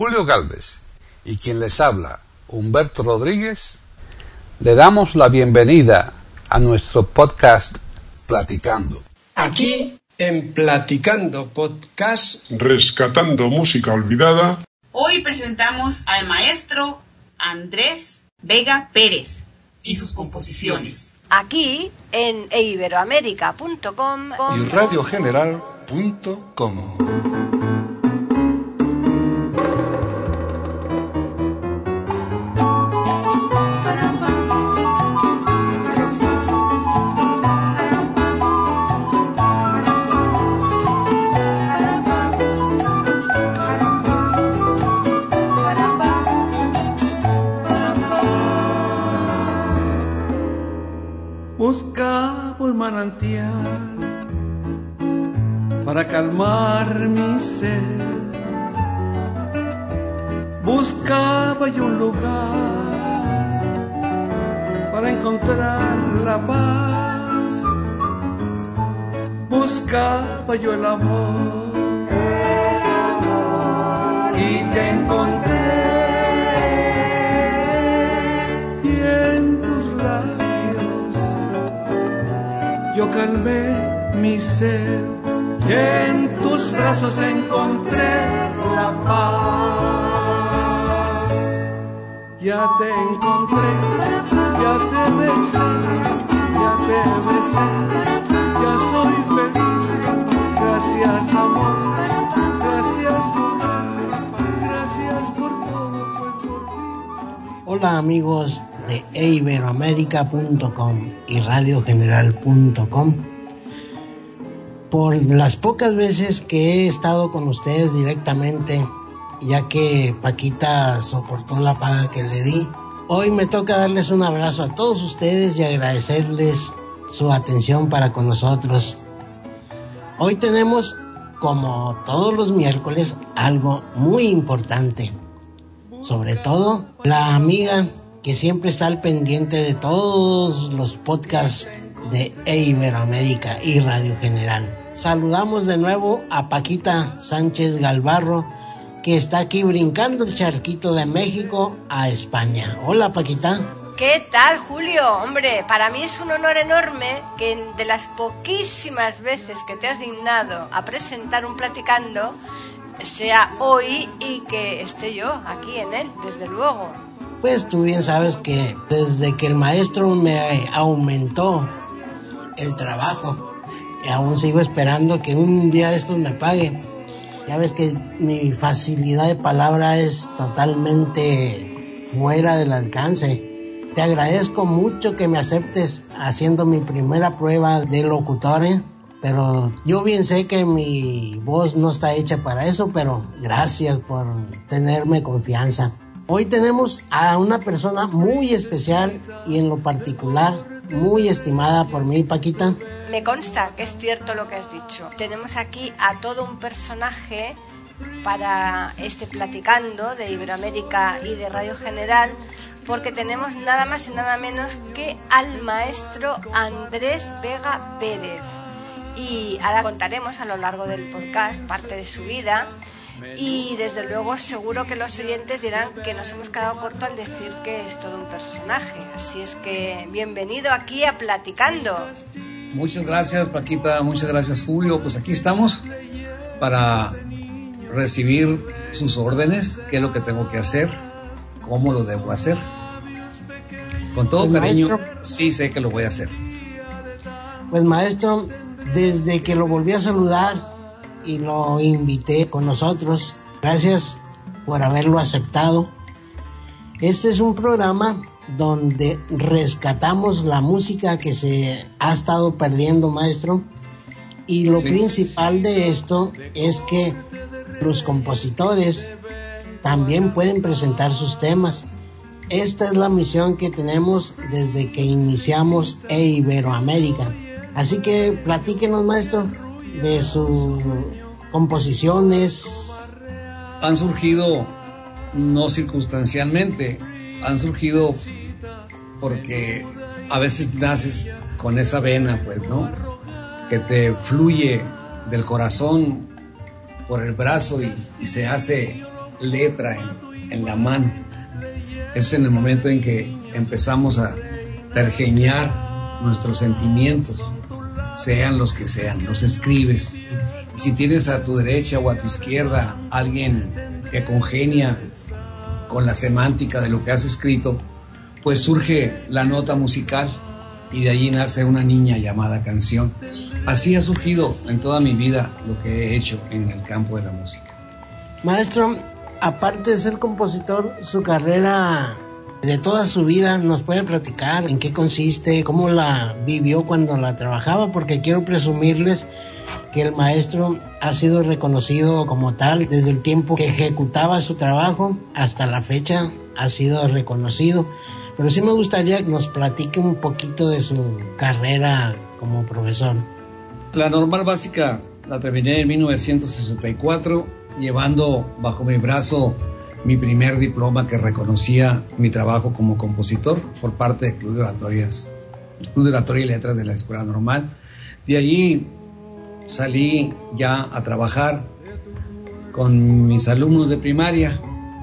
Julio Galvez y quien les habla, Humberto Rodríguez, le damos la bienvenida a nuestro podcast Platicando. Aquí en Platicando Podcast, rescatando música olvidada. Hoy presentamos al maestro Andrés Vega Pérez y sus composiciones. Aquí en iberoamerica.com y radiogeneral.com. Buscaba un manantial para calmar mi sed. Buscaba yo un lugar para encontrar la paz. Buscaba yo el amor y te encontré. Y en tus labios yo calmé mi sed, y en tus brazos encontré la paz. Ya te encontré, ya te besé, ya soy feliz. Gracias amor, gracias por todo, pues por fin. Hola amigos de iberoamerica.com y radiogeneral.com. Por las pocas veces que he estado con ustedes directamente, ya que Paquita soportó la paga que le di, hoy me toca darles un abrazo a todos ustedes y agradecerles su atención para con nosotros. Hoy tenemos, como todos los miércoles, algo muy importante. Sobre todo, la amiga que siempre está al pendiente de todos los podcasts de Iberoamérica y Radio General. Saludamos de nuevo a Paquita Sánchez Galvarro, que está aquí brincando el charquito de México a España. Hola, Paquita. ¿Qué tal, Julio? Hombre, para mí es un honor enorme que de las poquísimas veces que te has dignado a presentar un Platicando sea hoy y que esté yo aquí en él, desde luego. Pues tú bien sabes que desde que el maestro me aumentó el trabajo, y aún sigo esperando que un día de estos me pague. Ya ves que mi facilidad de palabra es totalmente fuera del alcance. Te agradezco mucho que me aceptes haciendo mi primera prueba de locutor, pero yo bien sé que mi voz no está hecha para eso, pero gracias por tenerme confianza. Hoy tenemos a una persona muy especial y en lo particular muy estimada por mí, Paquita. Me consta que es cierto lo que has dicho. Tenemos aquí a todo un personaje para este Platicando de Iberoamérica y de Radio General, porque tenemos nada más y nada menos que al maestro Andrés Vega Pérez. Y ahora contaremos a lo largo del podcast parte de su vida. Y desde luego seguro que los oyentes dirán que nos hemos quedado corto al decir que es todo un personaje. Así es que bienvenido aquí a Platicando. Muchas gracias, Paquita, muchas gracias, Julio. Pues aquí estamos para recibir sus órdenes, qué es lo que tengo que hacer, cómo lo debo hacer. Con todo pues cariño, maestro, sí sé que lo voy a hacer. Pues maestro, desde que lo volví a saludar y lo invité con nosotros, gracias por haberlo aceptado. Este es un programa donde rescatamos la música que se ha estado perdiendo, maestro, y lo principal de esto es que los compositores también pueden presentar sus temas. Esta es la misión que tenemos desde que iniciamos Iberoamérica. Así que platíquenos, maestro, de sus composiciones. Han surgido no circunstancialmente, han surgido porque a veces naces con esa vena, pues, ¿no? Que te fluye del corazón por el brazo y se hace letra en la mano. Es en el momento en que empezamos a pergeñar nuestros sentimientos, sean los que sean, los escribes. Y si tienes a tu derecha o a tu izquierda alguien que congenia con la semántica de lo que has escrito, pues surge la nota musical y de allí nace una niña llamada canción. Así ha surgido en toda mi vida lo que he hecho en el campo de la música. Maestro, aparte de ser compositor, su carrera de toda su vida, ¿nos puede platicar en qué consiste, cómo la vivió cuando la trabajaba? Porque quiero presumirles que el maestro ha sido reconocido como tal desde el tiempo que ejecutaba su trabajo hasta la fecha ha sido reconocido. Pero sí me gustaría que nos platique un poquito de su carrera como profesor. La normal básica la terminé en 1964, llevando bajo mi brazo mi primer diploma que reconocía mi trabajo como compositor por parte del Club de Oratoria y Letras de la Escuela Normal. De allí salí ya a trabajar con mis alumnos de primaria.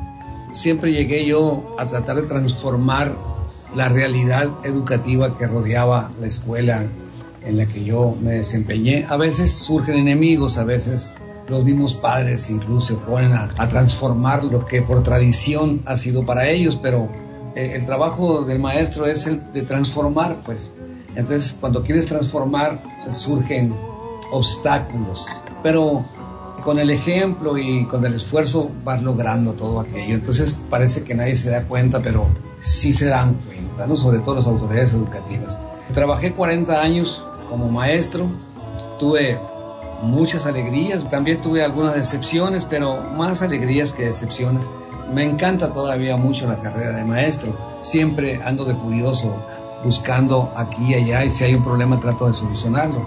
Siempre llegué yo a tratar de transformar la realidad educativa que rodeaba la escuela en la que yo me desempeñé. A veces surgen enemigos, a veces los mismos padres incluso se ponen a transformar lo que por tradición ha sido para ellos, pero el trabajo del maestro es el de transformar, pues. Entonces, cuando quieres transformar, surgen obstáculos, pero con el ejemplo y con el esfuerzo vas logrando todo aquello. Entonces parece que nadie se da cuenta, pero sí se dan cuenta, ¿no? Sobre todo las autoridades educativas. Trabajé 40 años como maestro, tuve muchas alegrías, también tuve algunas decepciones, pero más alegrías que decepciones. Me encanta todavía mucho la carrera de maestro, siempre ando de curioso, buscando aquí y allá, y si hay un problema trato de solucionarlo.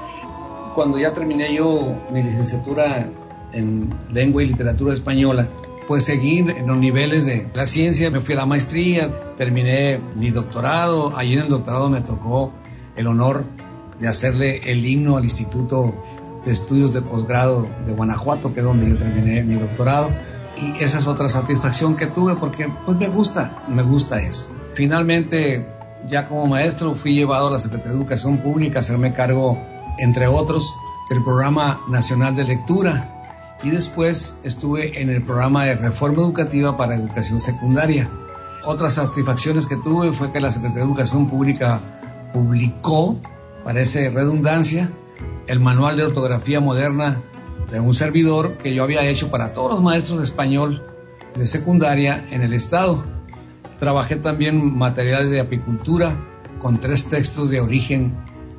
Cuando ya terminé yo mi licenciatura en Lengua y Literatura Española, pues seguí en los niveles de la ciencia, me fui a la maestría, terminé mi doctorado. Allí en el doctorado me tocó el honor de hacerle el himno al Instituto de Estudios de Posgrado de Guanajuato, que es donde yo terminé mi doctorado. Y esa es otra satisfacción que tuve porque pues me gusta eso. Finalmente, ya como maestro, fui llevado a la Secretaría de Educación Pública a hacerme cargo, entre otros, del Programa Nacional de Lectura, y después estuve en el programa de Reforma Educativa para Educación Secundaria. Otras satisfacciones que tuve fue que la Secretaría de Educación Pública publicó, parece redundancia, el manual de ortografía moderna de un servidor que yo había hecho para todos los maestros de español de secundaria en el estado. Trabajé también materiales de apicultura con 3 textos de origen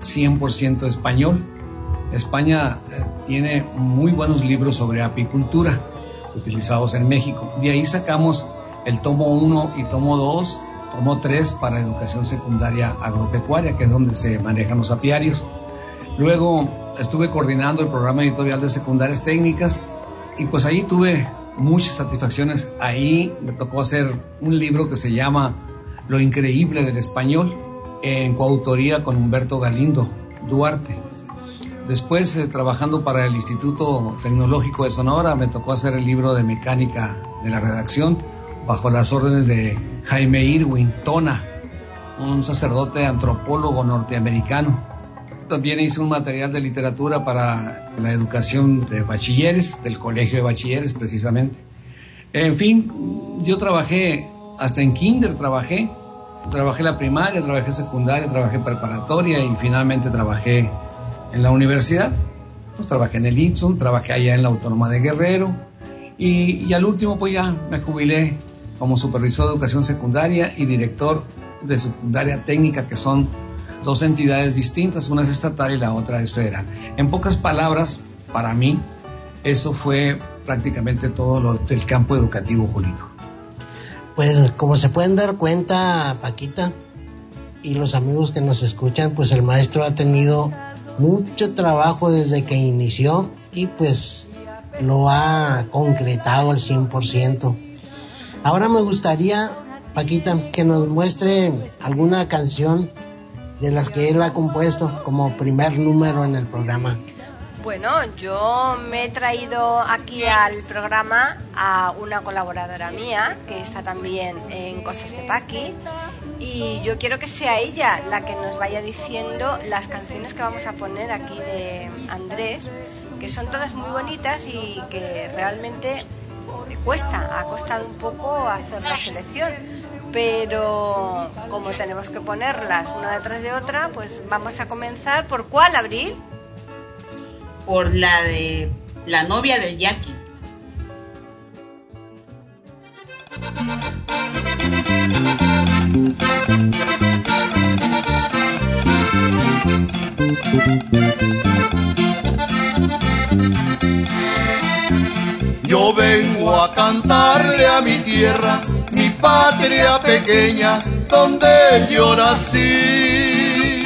100% español. España tiene muy buenos libros sobre apicultura utilizados en México. De ahí sacamos el tomo 1 y tomo 2, tomo 3 para educación secundaria agropecuaria, que es donde se manejan los apiarios. Luego estuve coordinando el programa editorial de secundarias técnicas y pues ahí tuve muchas satisfacciones. Ahí me tocó hacer un libro que se llama Lo Increíble del Español, en coautoría con Humberto Galindo Duarte. Después, trabajando para el Instituto Tecnológico de Sonora, me tocó hacer el libro de mecánica de la redacción bajo las órdenes de Jaime Irwin Tona, un sacerdote antropólogo norteamericano. También hice un material de literatura para la educación de bachilleres, del Colegio de Bachilleres precisamente. En fin, yo trabajé, hasta en kinder trabajé la primaria, trabajé secundaria, trabajé preparatoria y finalmente trabajé en la universidad. Pues trabajé en el ITSUM, trabajé allá en la Autónoma de Guerrero y al último pues ya me jubilé como supervisor de educación secundaria y director de secundaria técnica, que son 2 entidades distintas, una es estatal y la otra es federal. En pocas palabras, para mí, eso fue prácticamente todo lo del campo educativo, Julito. Pues como se pueden dar cuenta, Paquita, y los amigos que nos escuchan, pues el maestro ha tenido mucho trabajo desde que inició y pues lo ha concretado al 100%. Ahora me gustaría, Paquita, que nos muestre alguna canción de las que él ha compuesto como primer número en el programa. Bueno, yo me he traído aquí al programa a una colaboradora mía que está también en Cosas de Paqui, y yo quiero que sea ella la que nos vaya diciendo las canciones que vamos a poner aquí de Andrés, que son todas muy bonitas y que realmente ha costado un poco hacer la selección, pero como tenemos que ponerlas una detrás de otra, pues vamos a comenzar. ¿Por cuál, Abril? Por la de La novia del Yaqui. Yo vengo a cantarle a mi tierra, mi patria pequeña, donde yo nací.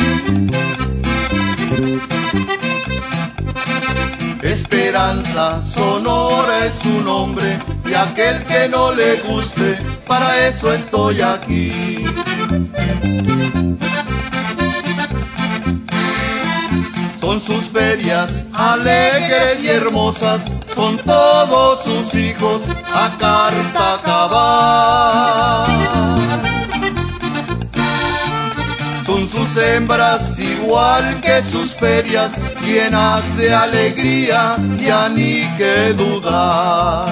Esperanza Sonora es su nombre, y aquel que no le guste, para eso estoy aquí. Son sus ferias alegres y hermosas, son todos sus hijos a carta cabal. Son sus hembras igual que sus ferias, llenas de alegría, ya ni que dudar.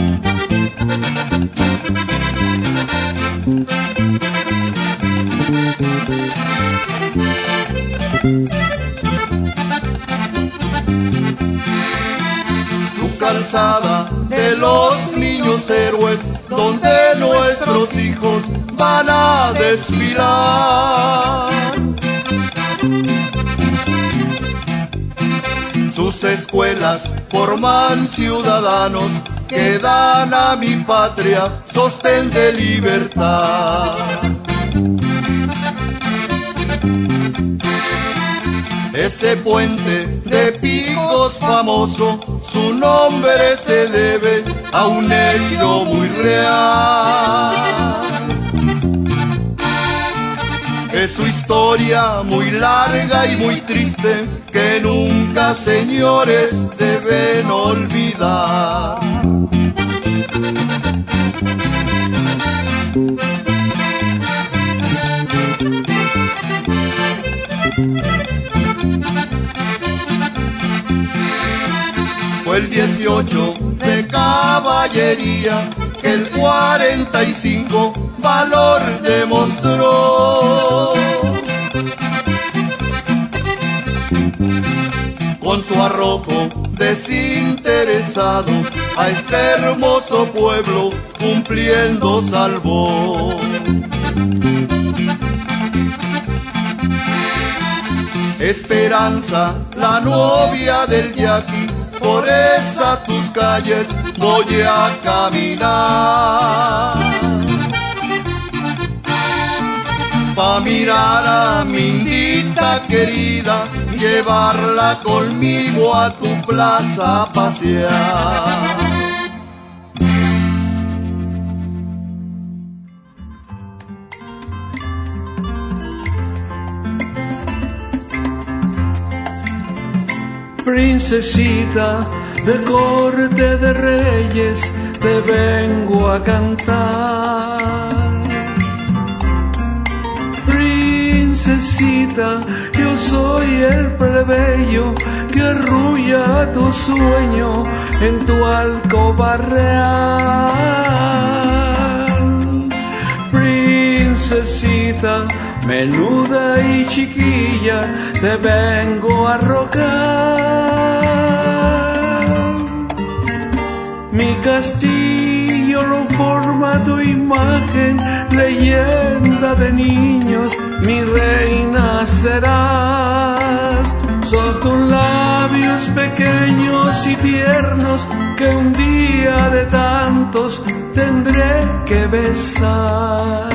Tu calzada de los niños héroes, donde nuestros hijos van a desfilar. Sus escuelas forman ciudadanos que dan a mi patria sostén de libertad. Ese puente de picos famoso, su nombre se debe a un hecho muy real. Es su historia muy larga y muy triste, que nunca, señores, deben olvidar. Fue el 18 de caballería que el 45 valor demostró. Con su arrojo desinteresado a este hermoso pueblo cumpliendo salvó. Esperanza, la novia del Yaqui, por esas tus calles voy a caminar, pa' mirar a mi indita querida, llevarla conmigo a tu plaza a pasear. Princesita de corte de reyes, te vengo a cantar. Princesita, yo soy el plebeyo que arrulla tu sueño en tu alcoba real. Princesita, menuda y chiquilla, te vengo a rogar. Mi castillo lo forma tu imagen, leyenda de niños, mi reina serás. Son tus labios pequeños y tiernos que un día de tantos tendré que besar.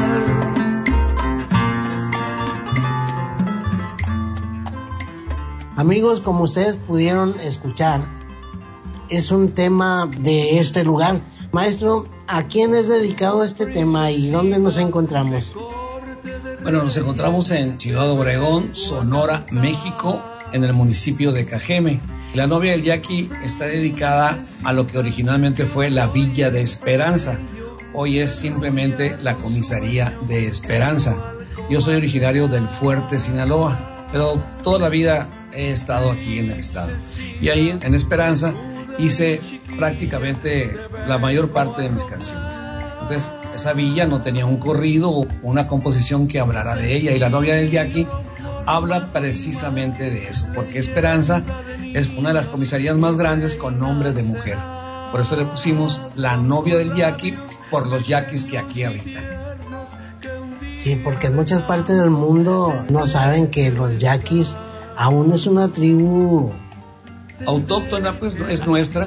Amigos, como ustedes pudieron escuchar, es un tema de este lugar. Maestro, ¿a quién es dedicado este tema y dónde nos encontramos? Bueno, nos encontramos en Ciudad Obregón, Sonora, México, en el municipio de Cajeme. La novia del yaqui está dedicada a lo que originalmente fue la Villa de Esperanza. Hoy es simplemente la Comisaría de Esperanza. Yo soy originario del Fuerte, Sinaloa, pero toda la vida he estado aquí en el estado. Y ahí en Esperanza hice prácticamente la mayor parte de mis canciones. Entonces, esa villa no tenía un corrido o una composición que hablara de ella, y la novia del yaqui habla precisamente de eso, porque Esperanza es una de las comisarías más grandes con nombre de mujer. Por eso le pusimos la novia del yaqui, por los yaquis que aquí habitan. Sí, porque en muchas partes del mundo no saben que los yaquis aún es una tribu autóctona, pues es nuestra,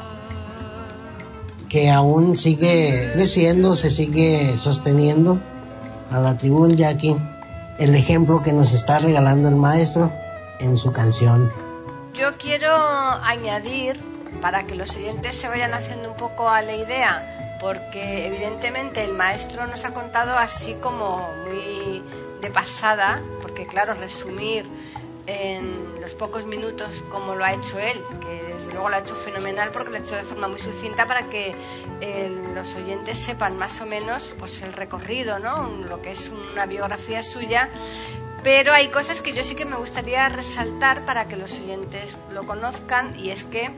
que aún sigue creciendo, se sigue sosteniendo a la tribu del yaqui. El ejemplo que nos está regalando el maestro en su canción. Yo quiero añadir, para que los oyentes se vayan haciendo un poco a la idea, porque evidentemente el maestro nos ha contado así como muy de pasada, porque claro, resumir en los pocos minutos como lo ha hecho él, que desde luego lo ha hecho fenomenal porque lo ha hecho de forma muy sucinta para que los oyentes sepan más o menos pues el recorrido, ¿no? Lo que es una biografía suya, pero hay cosas que yo sí que me gustaría resaltar para que los oyentes lo conozcan, y es que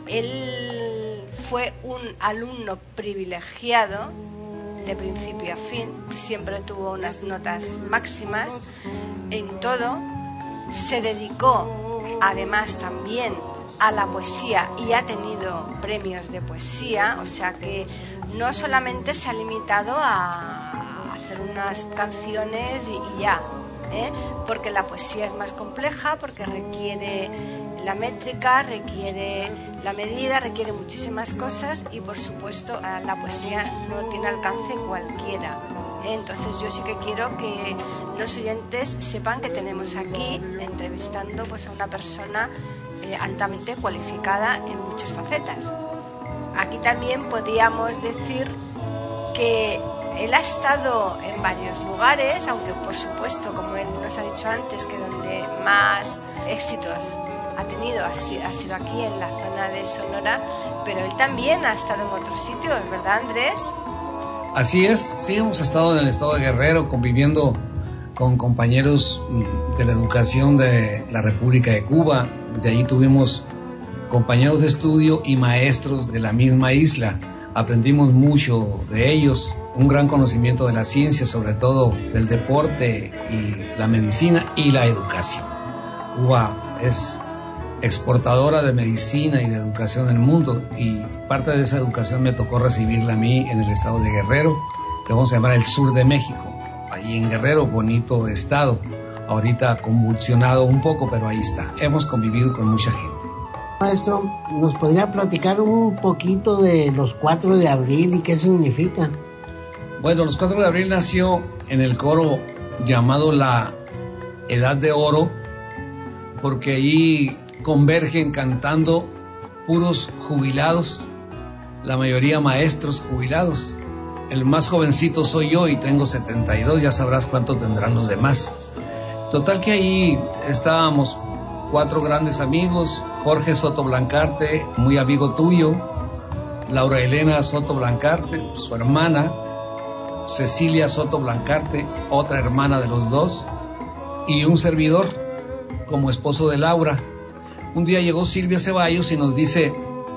él fue un alumno privilegiado de principio a fin, siempre tuvo unas notas máximas en todo. Se dedicó además también a la poesía y ha tenido premios de poesía, o sea que no solamente se ha limitado a hacer unas canciones y ya, porque la poesía es más compleja, porque requiere la métrica, requiere la medida, requiere muchísimas cosas, y por supuesto la poesía no tiene alcance cualquiera. Entonces yo sí que quiero que los oyentes sepan que tenemos aquí entrevistando pues a una persona altamente cualificada en muchas facetas. Aquí también podríamos decir que él ha estado en varios lugares, aunque por supuesto, como él nos ha dicho antes, que donde más éxitos ha tenido ha sido aquí en la zona de Sonora, pero él también ha estado en otros sitios, ¿verdad, Andrés? Así es, sí, hemos estado en el estado de Guerrero conviviendo con compañeros de la educación de la República de Cuba. De allí tuvimos compañeros de estudio y maestros de la misma isla. Aprendimos mucho de ellos, un gran conocimiento de la ciencia, sobre todo del deporte y la medicina y la educación. Cuba es exportadora de medicina y de educación en el mundo, y parte de esa educación me tocó recibirla a mí en el estado de Guerrero, que vamos a llamar el sur de México. Allí en Guerrero, bonito estado, ahorita convulsionado un poco, pero ahí está. Hemos convivido con mucha gente. Maestro, ¿nos podría platicar un poquito de los 4 de abril y qué significa? Bueno, los 4 de abril nació en el coro llamado la Edad de Oro, porque ahí convergen cantando puros jubilados, la mayoría maestros jubilados. El más jovencito soy yo y tengo 72, ya sabrás cuánto tendrán los demás. Total que ahí estábamos 4 grandes amigos: Jorge Soto Blancarte, muy amigo tuyo, Laura Elena Soto Blancarte, su hermana, Cecilia Soto Blancarte, otra hermana de los dos, y un servidor como esposo de Laura. Un día llegó Silvia Ceballos y nos dice: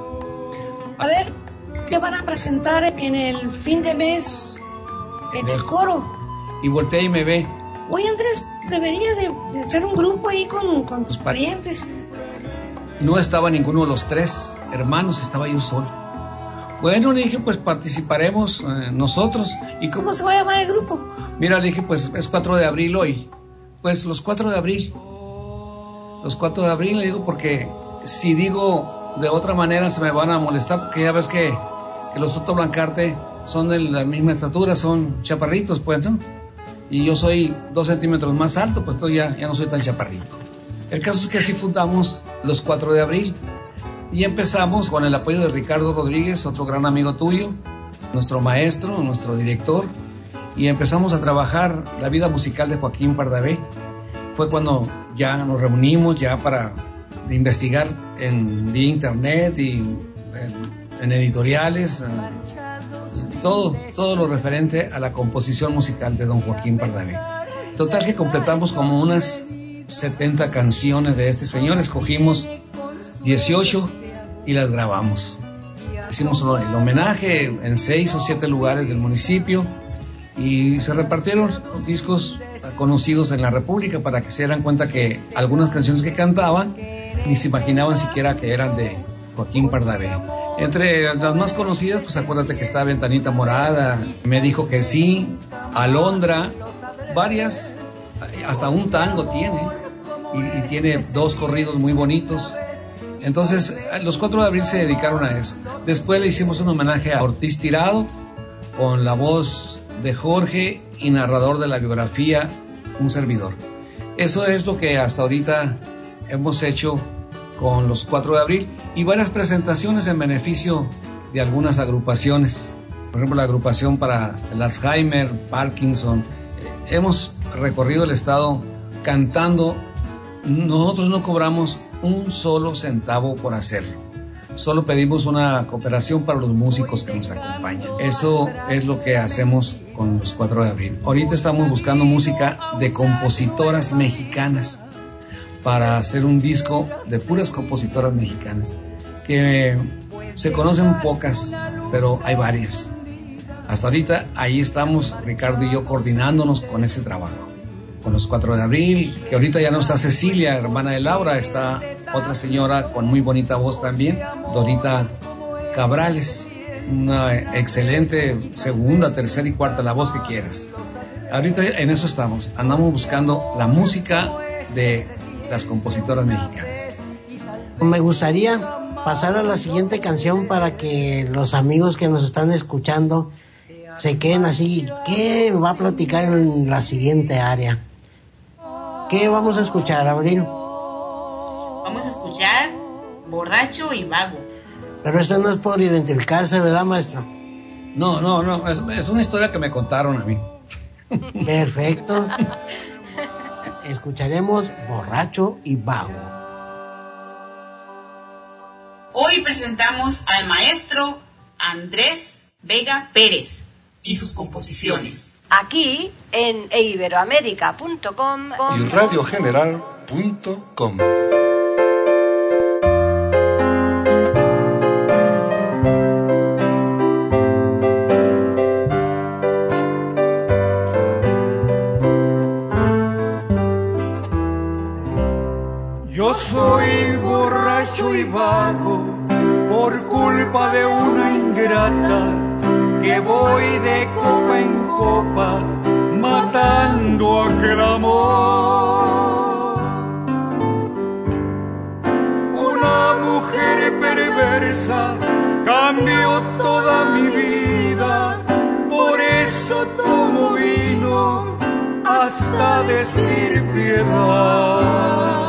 a ver, ¿qué van a presentar en el fin de mes en el coro? Y voltea y me ve: oye, Andrés, debería de hacer un grupo ahí con tus parientes. No estaba ninguno de los 3 hermanos, estaba yo solo. Bueno, le dije, pues participaremos nosotros. ¿Y cómo se va a llamar el grupo? Mira, le dije, pues es 4 de abril hoy. Pues los 4 de abril. Los 4 de abril, le digo, porque si digo de otra manera se me van a molestar, porque ya ves que los Soto Blancarte son de la misma estatura, son chaparritos, pues, ¿no? Y yo soy 2 centímetros más alto, pues ya no soy tan chaparrito. El caso es que así fundamos los 4 de abril y empezamos con el apoyo de Ricardo Rodríguez, otro gran amigo tuyo, nuestro maestro, nuestro director, y empezamos a trabajar la vida musical de Joaquín Pardavé. Fue cuando ya nos reunimos ya para investigar vía internet y en editoriales, todo lo referente a la composición musical de don Joaquín Pardavé. Total que completamos como unas 70 canciones de este señor, escogimos 18 y las grabamos. Hicimos el homenaje en 6 o 7 lugares del municipio y se repartieron discos conocidos en la República para que se dieran cuenta que algunas canciones que cantaban ni se imaginaban siquiera que eran de Joaquín Pardavé. Entre las más conocidas, pues acuérdate que está Ventanita Morada, Me dijo que sí, Alondra, varias, hasta un tango tiene, y tiene 2 corridos muy bonitos. Entonces, los 4 de abril se dedicaron a eso. Después le hicimos un homenaje a Ortiz Tirado, con la voz de Jorge y narrador de la biografía, un servidor. Eso es lo que hasta ahorita hemos hecho con los 4 de abril y varias presentaciones en beneficio de algunas agrupaciones. Por ejemplo, la agrupación para el Alzheimer, Parkinson. Hemos recorrido el estado cantando. Nosotros no cobramos un solo centavo por hacerlo. Solo pedimos una cooperación para los músicos que nos acompañan. Eso es lo que hacemos con los 4 de abril. Ahorita estamos buscando música de compositoras mexicanas para hacer un disco de puras compositoras mexicanas, que se conocen pocas, pero hay varias. Hasta ahorita ahí estamos Ricardo y yo coordinándonos con ese trabajo. Con los 4 de abril, que ahorita ya no está Cecilia, hermana de Laura, está otra señora con muy bonita voz también, Dorita Cabrales, una excelente segunda, tercera y cuarta, la voz que quieras. Ahorita en eso estamos, andamos buscando la música de las compositoras mexicanas. Me gustaría pasar a la siguiente canción para que los amigos que nos están escuchando se queden así. ¿Qué va a platicar en la siguiente área? ¿Qué vamos a escuchar, Abril? Vamos a escuchar Borracho y Vago. Pero esto no es por identificarse, ¿verdad, maestro? No, es una historia que me contaron a mí. Perfecto. Escucharemos Borracho y Vago. Hoy presentamos al maestro Andrés Vega Pérez y sus composiciones. Aquí en iberoamerica.com y radiogeneral.com. Yo soy borracho y vago por culpa de una ingrata que voy de copa en copa matando aquel amor. Una mujer perversa cambió toda mi vida, por eso tomo vino hasta decir piedad.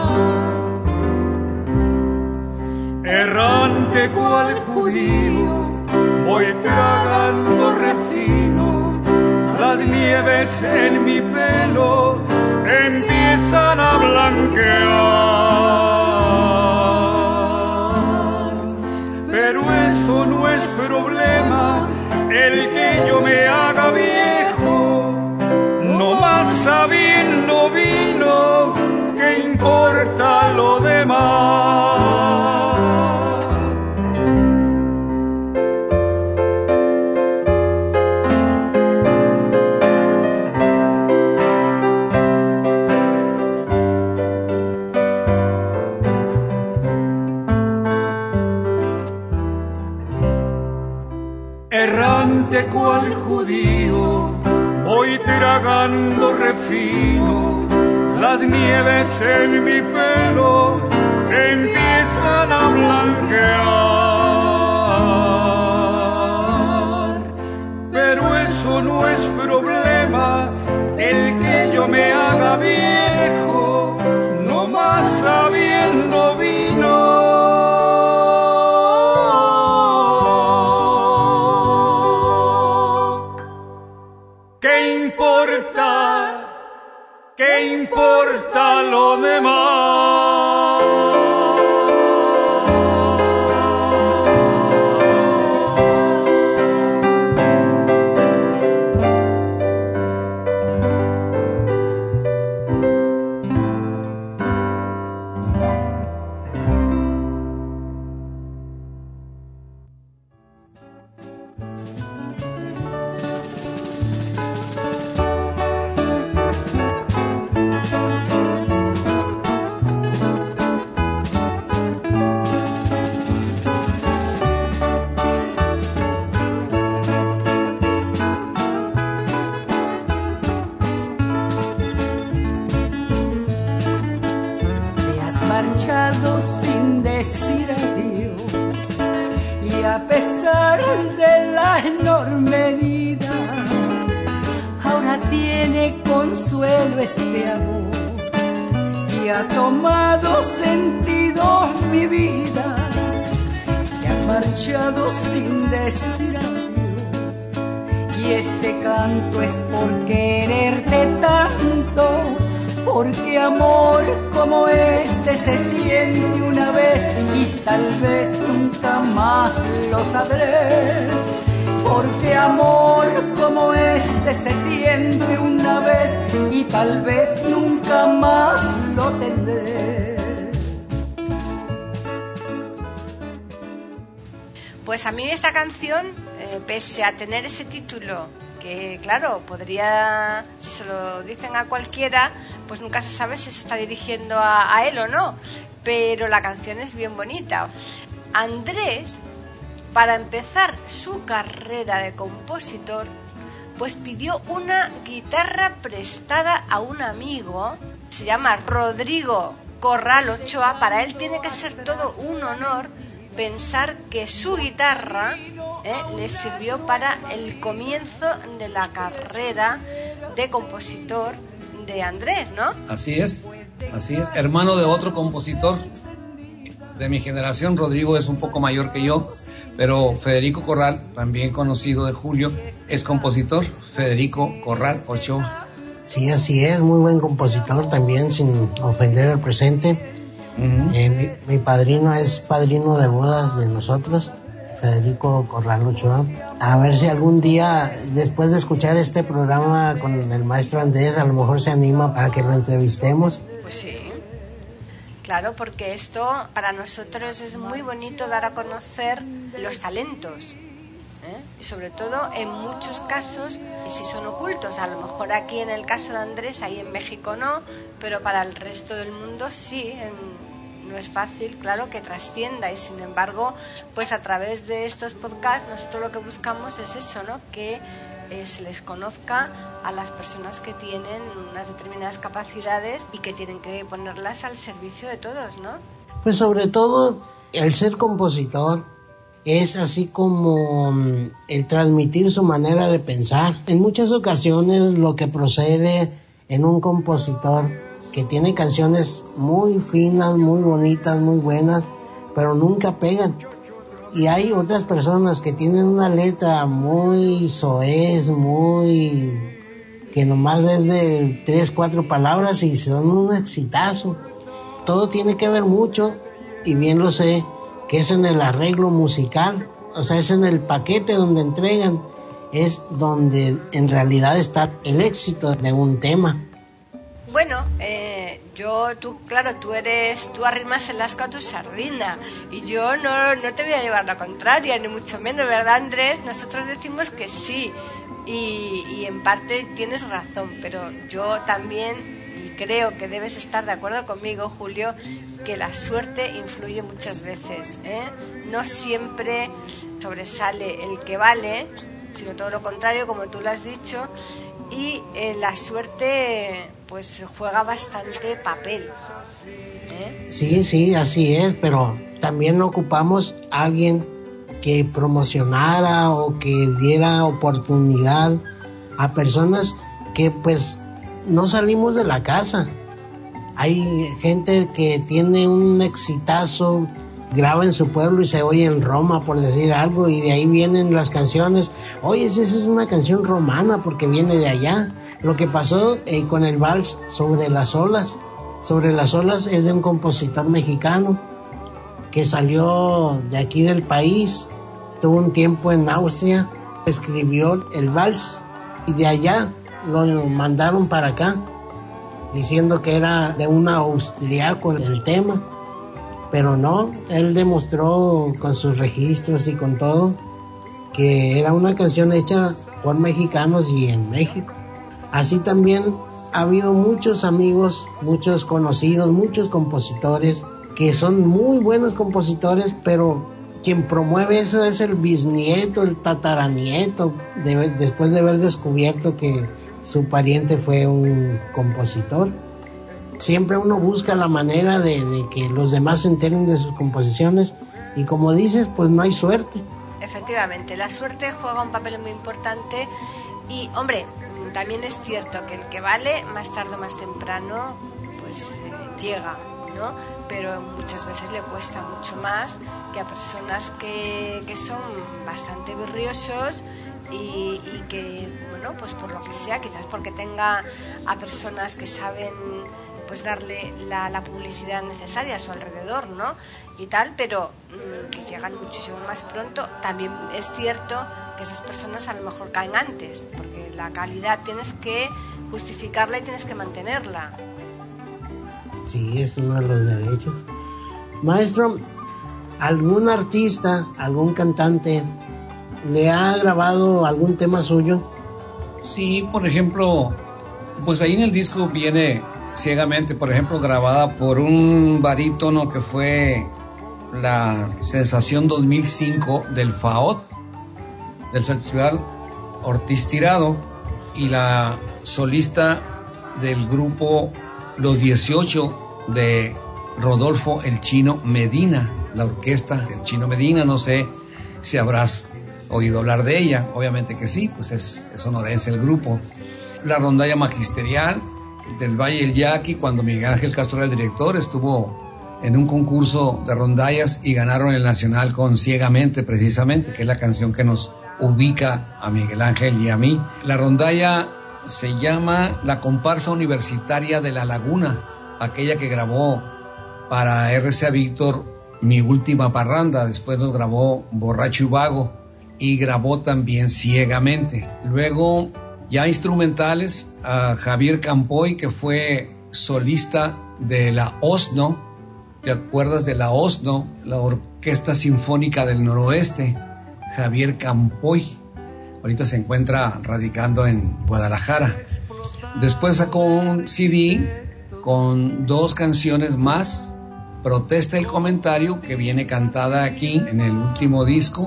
Errante cual judío, voy tragando refino, las nieves en mi pelo empiezan a blanquear. Pero eso no es problema, el que yo me haga viejo, no más sabiendo vino, ¿qué importa lo demás? Errante cual judío, voy tragando refino, las nieves en mi pelo empiezan a blanquear. Pero eso no es problema, el que yo me haga viejo, no más sabiendo vino. ¿Qué importa lo demás? pesar de la enorme vida, ahora tiene consuelo este amor y ha tomado sentido mi vida. Te has marchado sin decir adiós y este canto es por quererte tanto, porque amor como este se siente una vez y tal vez nunca más lo sabré. Porque amor como este se siente una vez y tal vez nunca más lo tendré. Pues a mí esta canción, pese a tener ese título, que claro, podría, si se lo dicen a cualquiera, pues nunca se sabe si se está dirigiendo a él o no, pero la canción es bien bonita. Andrés, para empezar su carrera de compositor, pues pidió una guitarra prestada a un amigo, se llama Rodrigo Corral Ochoa. Para él tiene que ser todo un honor pensar que su guitarra le sirvió para el comienzo de la carrera de compositor de Andrés, ¿no? Así es, hermano de otro compositor de mi generación. Rodrigo es un poco mayor que yo, pero Federico Corral, también conocido de Julio, es compositor. Federico Corral Ochoa. Sí, así es, muy buen compositor también, sin ofender al presente. Mi padrino es padrino de bodas de nosotros, Federico Corral Ochoa. A ver si algún día, después de escuchar este programa con el maestro Andrés, a lo mejor se anima para que lo entrevistemos. Pues sí, claro, porque esto para nosotros es muy bonito, dar a conocer los talentos, y sobre todo en muchos casos, si son ocultos. A lo mejor aquí en el caso de Andrés, ahí en México no, pero para el resto del mundo sí. No es fácil, claro, que trascienda, y sin embargo, pues a través de estos podcasts nosotros lo que buscamos es eso, ¿no? Que se les conozca a las personas que tienen unas determinadas capacidades y que tienen que ponerlas al servicio de todos, ¿no? Pues sobre todo el ser compositor es así como el transmitir su manera de pensar. En muchas ocasiones lo que procede en un compositor que tiene canciones muy finas, muy bonitas, muy buenas, pero nunca pegan. Y hay otras personas que tienen una letra muy soez, muy que nomás es de 3-4 palabras y son un exitazo. Todo tiene que ver mucho, y bien lo sé, que es en el arreglo musical, o sea, es en el paquete donde entregan, es donde en realidad está el éxito de un tema. Bueno, tú arrimas el asco a tu sardina y yo no te voy a llevar la contraria, ni mucho menos, ¿verdad, Andrés? Nosotros decimos que sí y en parte tienes razón, pero yo también, y creo que debes estar de acuerdo conmigo, Julio, que la suerte influye muchas veces, No siempre sobresale el que vale, sino todo lo contrario, como tú lo has dicho, y la suerte pues juega bastante papel. Sí, así es, pero también ocupamos a alguien que promocionara o que diera oportunidad a personas que pues no salimos de la casa. Hay gente que tiene un exitazo, graba en su pueblo y se oye en Roma, por decir algo, y de ahí vienen las canciones. Oye, esa es una canción romana porque viene de allá. Lo que pasó con el vals Sobre las olas. Sobre las olas es de un compositor mexicano que salió de aquí del país, tuvo un tiempo en Austria, escribió el vals y de allá lo mandaron para acá diciendo que era de un austriaco el tema, pero no, él demostró con sus registros y con todo que era una canción hecha por mexicanos y en México. Así también ha habido muchos amigos, muchos conocidos, muchos compositores que son muy buenos compositores, pero quien promueve eso es el bisnieto, el tataranieto, después de haber descubierto que su pariente fue un compositor. Siempre uno busca la manera de que los demás se enteren de sus composiciones y como dices, pues no hay suerte. Efectivamente, la suerte juega un papel muy importante y, hombre, también es cierto que el que vale, más tarde o más temprano, pues llega, ¿no? Pero muchas veces le cuesta mucho más que a personas que son bastante virriosos y que, bueno, pues por lo que sea, quizás porque tenga a personas que saben pues darle la publicidad necesaria a su alrededor, ¿no? Y tal, pero que llegan muchísimo más pronto. También es cierto que esas personas a lo mejor caen antes, porque la calidad tienes que justificarla y tienes que mantenerla. Sí, es uno de los derechos. Maestro, ¿algún artista, algún cantante le ha grabado algún tema suyo? Sí, por ejemplo, pues ahí en el disco viene Ciegamente, por ejemplo, grabada por un barítono que fue la sensación 2005 del FAOT, del Festival Ortiz Tirado, y la solista del grupo Los 18 de Rodolfo El Chino Medina, la orquesta del Chino Medina. No sé si habrás oído hablar de ella, obviamente que sí, pues es sonorense el grupo. La rondalla magisterial del Valle del Yaqui, cuando Miguel Ángel Castro era el director, estuvo en un concurso de rondallas y ganaron el nacional con Ciegamente, precisamente, que es la canción que nos ubica a Miguel Ángel y a mí. La rondalla se llama La Comparsa Universitaria de La Laguna, aquella que grabó para RCA Víctor Mi Última Parranda, después nos grabó Borracho y Vago y grabó también Ciegamente. Luego, ya instrumentales, a Javier Campoy, que fue solista de la OSNO. ¿Te acuerdas de la OSNO? La Orquesta Sinfónica del Noroeste. Javier Campoy. Ahorita se encuentra radicando en Guadalajara. Después sacó un CD con 2 canciones más. Protesta el Comentario, que viene cantada aquí en el último disco.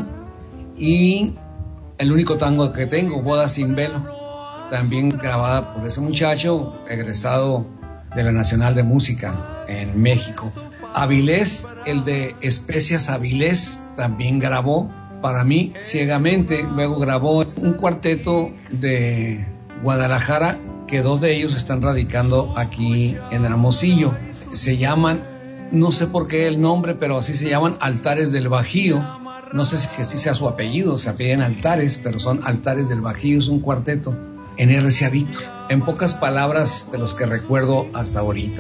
Y El Único Tango que Tengo, Boda sin Velo, también grabada por ese muchacho egresado de la Nacional de Música en México. Avilés, el de Especias Avilés, también grabó para mí Ciegamente. Luego grabó un cuarteto de Guadalajara, que 2 de ellos están radicando aquí en Hermosillo. Se llaman, no sé por qué el nombre, pero así se llaman, Altares del Bajío. No sé si así sea su apellido, se apellidan Altares, pero son Altares del Bajío. Es un cuarteto en RCA Víctor. En pocas palabras, de los que recuerdo hasta ahorita.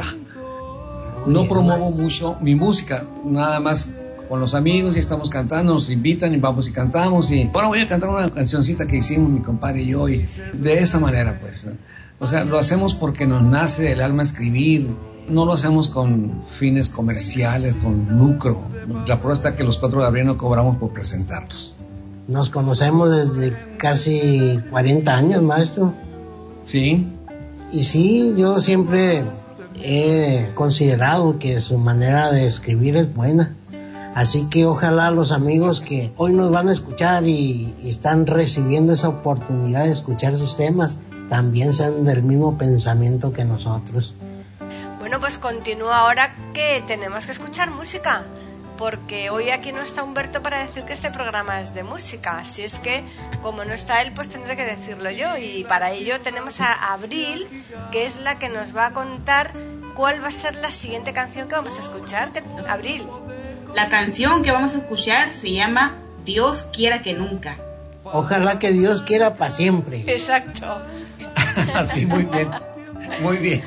No promuevo mucho mi música, nada más con los amigos, y estamos cantando, nos invitan y vamos y cantamos, y ahora voy a cantar una cancioncita que hicimos mi compadre y yo, y de esa manera, pues. O sea, lo hacemos porque nos nace del alma escribir, no lo hacemos con fines comerciales, con lucro. La prueba está que los 4 de abril no cobramos por presentarnos. Nos conocemos desde casi 40 años, maestro. Sí. Y sí, yo siempre he considerado que su manera de escribir es buena. Así que ojalá los amigos que hoy nos van a escuchar y están recibiendo esa oportunidad de escuchar sus temas, también sean del mismo pensamiento que nosotros. Bueno, pues continúa ahora que tenemos que escuchar música, porque hoy aquí no está Humberto para decir que este programa es de música. Así es que, como no está él, pues tendré que decirlo yo. Y para ello tenemos a Abril, que es la que nos va a contar cuál va a ser la siguiente canción que vamos a escuchar. Abril. La canción que vamos a escuchar se llama Dios quiera que nunca. Ojalá que Dios quiera para siempre. Exacto. Así, muy bien. Muy bien.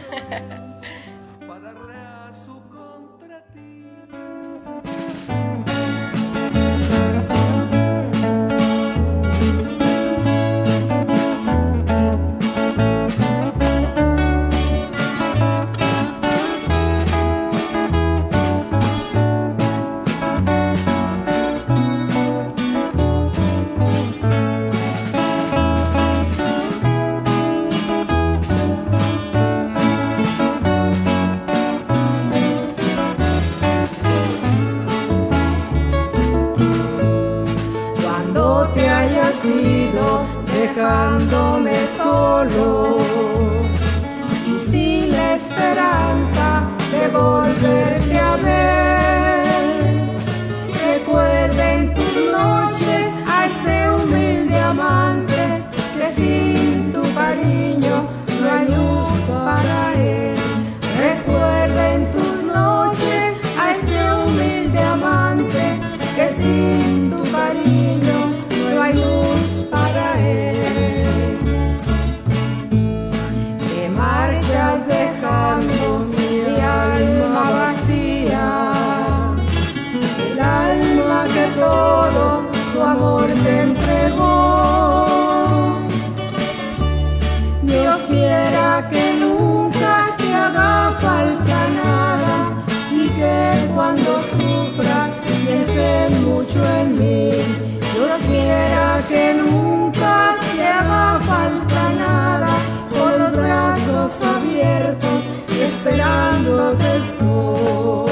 Dejándome solo y sin la esperanza de volverte a ver. Recuerden tus noches que sin tu cariño no hay luz para él. Recuerda en tus noches a este humilde amante, que sin tu cariño no hay luz para él. Te marchas dejando mi alma vacía, el alma que todo su amor te entregó. Dios quiera que nunca te haga falta nada y que cuando sufras pienses mucho en mí. Dios quiera que nunca te haga falta nada, con los brazos abiertos esperándote estoy.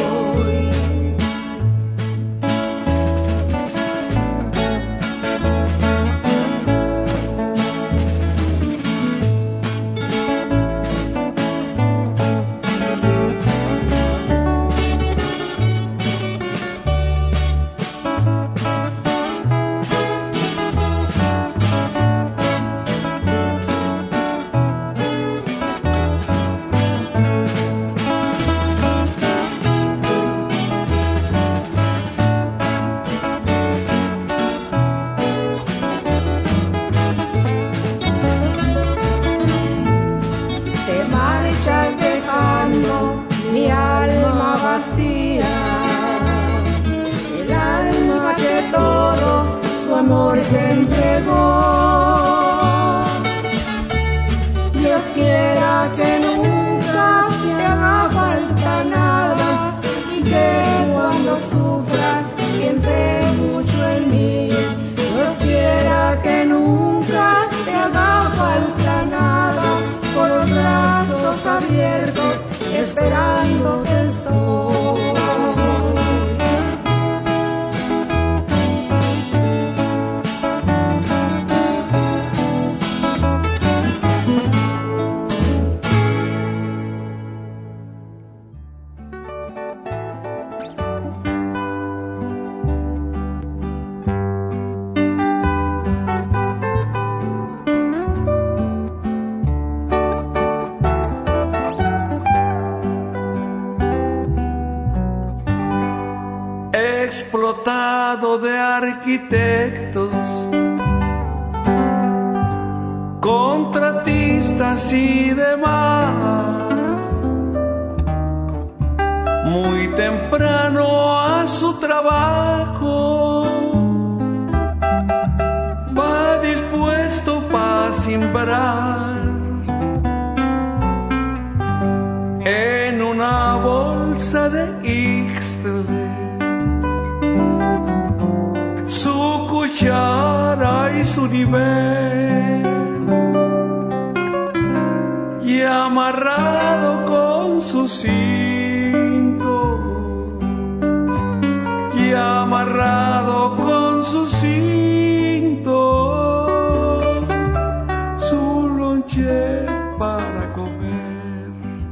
Mi alma vacía, el alma que todo su amor te entregó. Dios quiera que nunca te haga falta nada y que cuando sufras piense mucho en mí. Dios quiera que nunca te haga falta nada, con los brazos abiertos esperando que estoy. Explotado de arquitectos, contratistas y demás, muy temprano a su trabajo, va dispuesto para sembrar en una bolsa de Ixtle su cuchara y su nivel, y amarrado con su cinto, y amarrado con su cinto, su lonche para comer.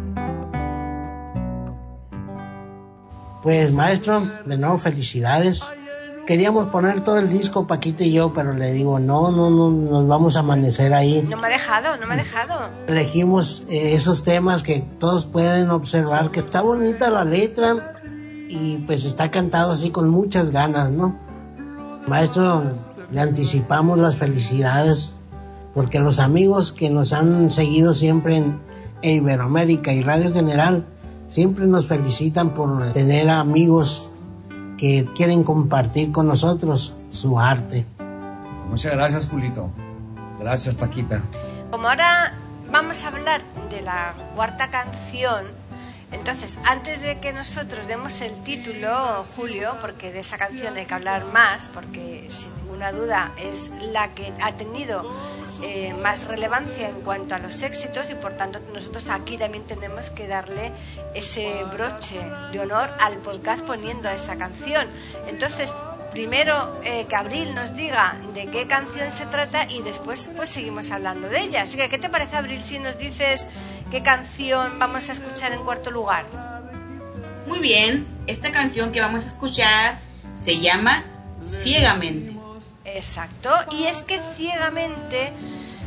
Pues maestro, de nuevo felicidades. Queríamos poner todo el disco, Paquita y yo, pero le digo, no, nos vamos a amanecer ahí. No me ha dejado. Elegimos esos temas que todos pueden observar, que está bonita la letra y pues está cantado así con muchas ganas, ¿no? Maestro, le anticipamos las felicidades porque los amigos que nos han seguido siempre en Iberoamérica y Radio General siempre nos felicitan por tener amigos que quieren compartir con nosotros su arte. Muchas gracias, Julito. Gracias, Paquita. Como ahora vamos a hablar de la cuarta canción, entonces antes de que nosotros demos el título, Julio, porque de esa canción hay que hablar más, porque sin ninguna duda es la que ha tenido más relevancia en cuanto a los éxitos, y por tanto nosotros aquí también tenemos que darle ese broche de honor al podcast poniendo esta canción. Entonces primero que Abril nos diga de qué canción se trata y después pues seguimos hablando de ella. Así que, ¿qué te parece, Abril, si nos dices qué canción vamos a escuchar en cuarto lugar? Muy bien, esta canción que vamos a escuchar se llama Ciegamente. Exacto, y es que Ciegamente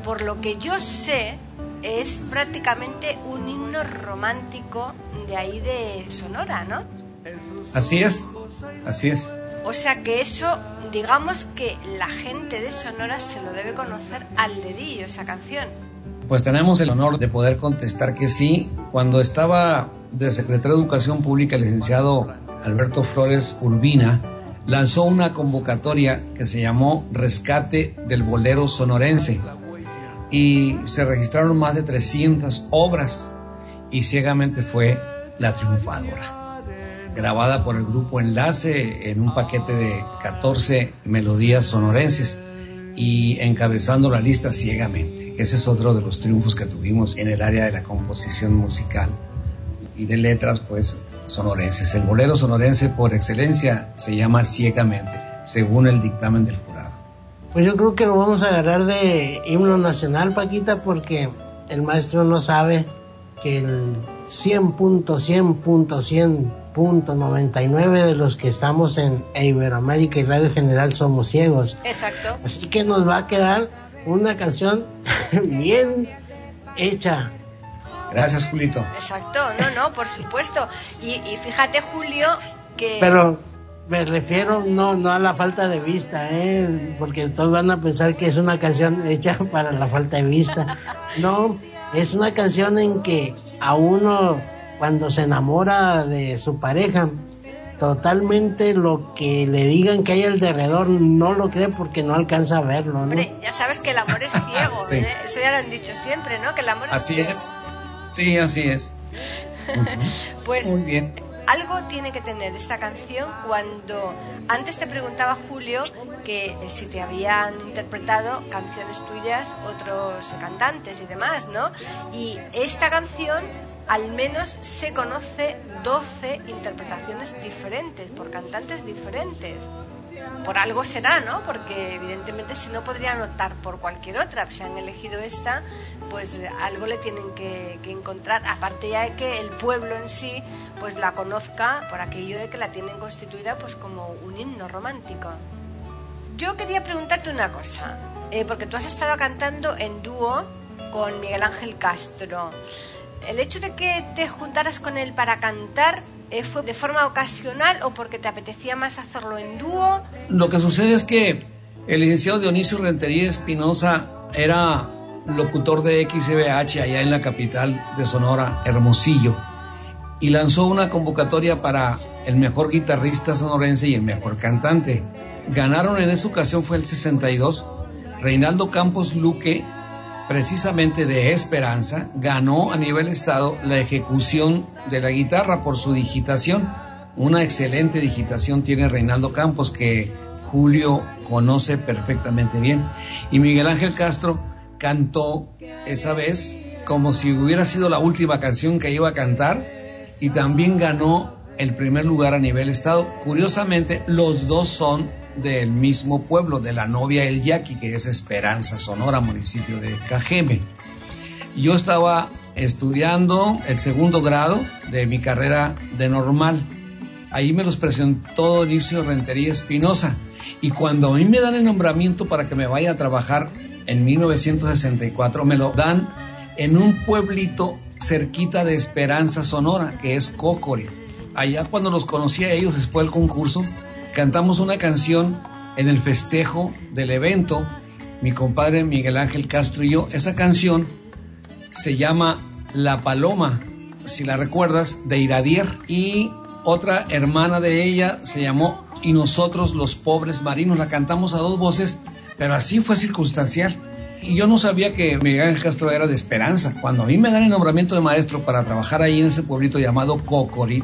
por lo que yo sé, es prácticamente un himno romántico de ahí de Sonora, ¿no? Así es, así es. O sea que eso, digamos que la gente de Sonora se lo debe conocer al dedillo, esa canción. Pues tenemos el honor de poder contestar que sí. Cuando estaba de secretario de Educación Pública, el licenciado Alberto Flores Urbina lanzó una convocatoria que se llamó Rescate del Bolero Sonorense y se registraron más de 300 obras y ciegamente fue la triunfadora, grabada por el grupo Enlace en un paquete de 14 melodías sonorenses y encabezando la lista ciegamente. Ese es otro de los triunfos que tuvimos en el área de la composición musical y de letras, pues, sonorenses. El bolero sonorense por excelencia se llama Ciegamente, según el dictamen del jurado. Pues yo creo que lo vamos a agarrar de himno nacional, Paquita, porque el maestro no sabe que el 100.99 de los que estamos en Iberoamérica y Radio General somos ciegos. Exacto. Así que nos va a quedar una canción bien hecha. Gracias, Julito. Exacto, no, por supuesto. Y fíjate, Julio, que... Pero me refiero no a la falta de vista, porque todos van a pensar que es una canción hecha para la falta de vista. No, es una canción en que a uno, cuando se enamora de su pareja, totalmente lo que le digan que hay alrededor no lo cree porque no alcanza a verlo, ¿no? Hombre, ya sabes que el amor es ciego, Sí. Eso ya lo han dicho siempre, ¿no? Que el amor Así ciego. es. Sí, así es. Pues muy bien. algo tiene que tener esta canción cuando... Antes te preguntaba, Julio, que si te habían interpretado canciones tuyas otros cantantes y demás, ¿no? Y esta canción, al menos se conoce 12 interpretaciones diferentes, por cantantes diferentes. Por algo será, ¿no? Porque evidentemente si no podrían optar por cualquier otra, si han elegido esta, pues algo le tienen que encontrar, aparte ya de que el pueblo en sí pues la conozca por aquello de que la tienen constituida pues como un himno romántico. Yo quería preguntarte una cosa, porque tú has estado cantando en dúo con Miguel Ángel Castro. El hecho de que te juntaras con él para cantar, ¿fue de forma ocasional o porque te apetecía más hacerlo en dúo? Lo que sucede es que el licenciado Dionisio Rentería Espinosa era locutor de XBH allá en la capital de Sonora, Hermosillo, y lanzó una convocatoria para el mejor guitarrista sonorense y el mejor cantante. Ganaron en esa ocasión, fue el 62, Reinaldo Campos Luque, precisamente de Esperanza, ganó a nivel estado la ejecución de la guitarra por su digitación. Una excelente digitación tiene Reinaldo Campos, que Julio conoce perfectamente bien. Y Miguel Ángel Castro cantó esa vez como si hubiera sido la última canción que iba a cantar y también ganó el primer lugar a nivel estado. Curiosamente, los dos son del mismo pueblo, de la Novia El Yaqui, que es Esperanza, Sonora, municipio de Cajeme. Yo estaba estudiando el segundo grado de mi carrera de normal. Ahí me los presentó Dionisio Rentería Espinosa. Y cuando a mí me dan el nombramiento para que me vaya a trabajar en 1964, me lo dan en un pueblito cerquita de Esperanza, Sonora, que es Cócori. Allá, cuando los conocí a ellos después del concurso, cantamos una canción en el festejo del evento, mi compadre Miguel Ángel Castro y yo. Esa canción se llama La Paloma, si la recuerdas, de Iradier, y otra hermana de ella se llamó Y Nosotros los Pobres Marinos. La cantamos a dos voces, pero así fue circunstancial. Y yo no sabía que Miguel Ángel Castro era de Esperanza. Cuando a mí me dan el nombramiento de maestro para trabajar ahí en ese pueblito llamado Cócori,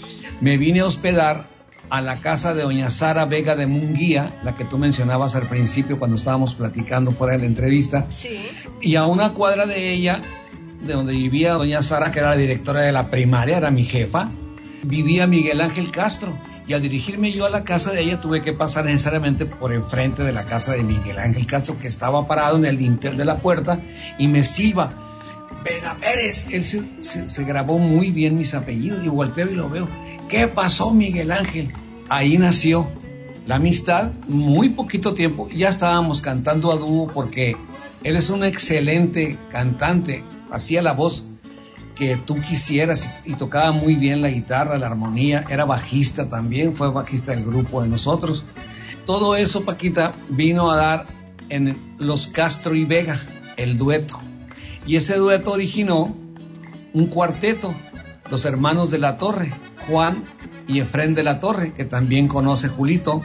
me vine a hospedar a la casa de doña Sara Vega de Munguía, la que tú mencionabas al principio cuando estábamos platicando fuera de la entrevista. Sí. Y a una cuadra de ella, de donde vivía doña Sara, que era la directora de la primaria, era mi jefa, vivía Miguel Ángel Castro. Y al dirigirme yo a la casa de ella, tuve que pasar necesariamente por enfrente de la casa de Miguel Ángel Castro, que estaba parado en el dintel de la puerta, y me silba: Vega Pérez. Él se grabó muy bien mis apellidos, y volteo y lo veo. ¿Qué pasó, Miguel Ángel? Ahí nació la amistad. Muy poquito tiempo ya estábamos cantando a dúo, porque Él es un excelente cantante, hacía la voz que tú quisieras y tocaba muy bien la guitarra, la armonía, era bajista también, fue bajista del grupo de nosotros. Todo eso, Paquita, vino a dar en Los Castro y Vega, el dueto. Y ese dueto originó un cuarteto, los hermanos de la Torre, Juan y Efrén de la Torre, que también conoce Julito,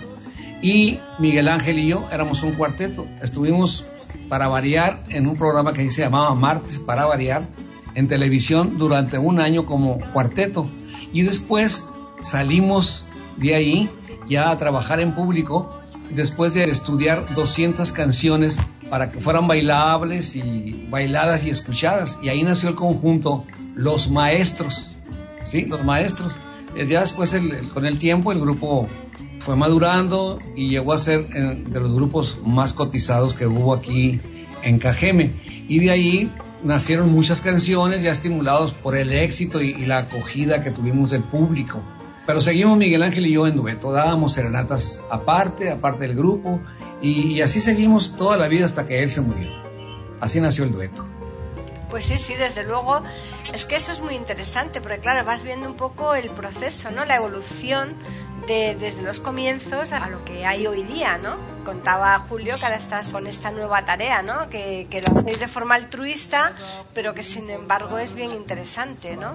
y Miguel Ángel y yo éramos un cuarteto. Estuvimos, para variar, en un programa que se llamaba Martes para Variar, en televisión durante un año como cuarteto. Y después salimos de ahí ya a trabajar en público, después de estudiar 200 canciones para que fueran bailables y bailadas y escuchadas. Y ahí nació el conjunto Los Maestros, ¿sí? Los Maestros. Ya después, con el tiempo, el grupo fue madurando y llegó a ser de los grupos más cotizados que hubo aquí en Cajeme. Y de ahí nacieron muchas canciones ya estimulados por el éxito y la acogida que tuvimos del público. Pero seguimos Miguel Ángel y yo en dueto, dábamos serenatas aparte del grupo, y así seguimos toda la vida hasta que él se murió. Así nació el dueto. Pues sí, desde luego. Es que eso es muy interesante, porque claro, vas viendo un poco el proceso, ¿no? La evolución desde los comienzos a lo que hay hoy día, ¿no? Contaba Julio que ahora estás con esta nueva tarea, ¿no? Que lo hacéis de forma altruista, pero que sin embargo es bien interesante, ¿no?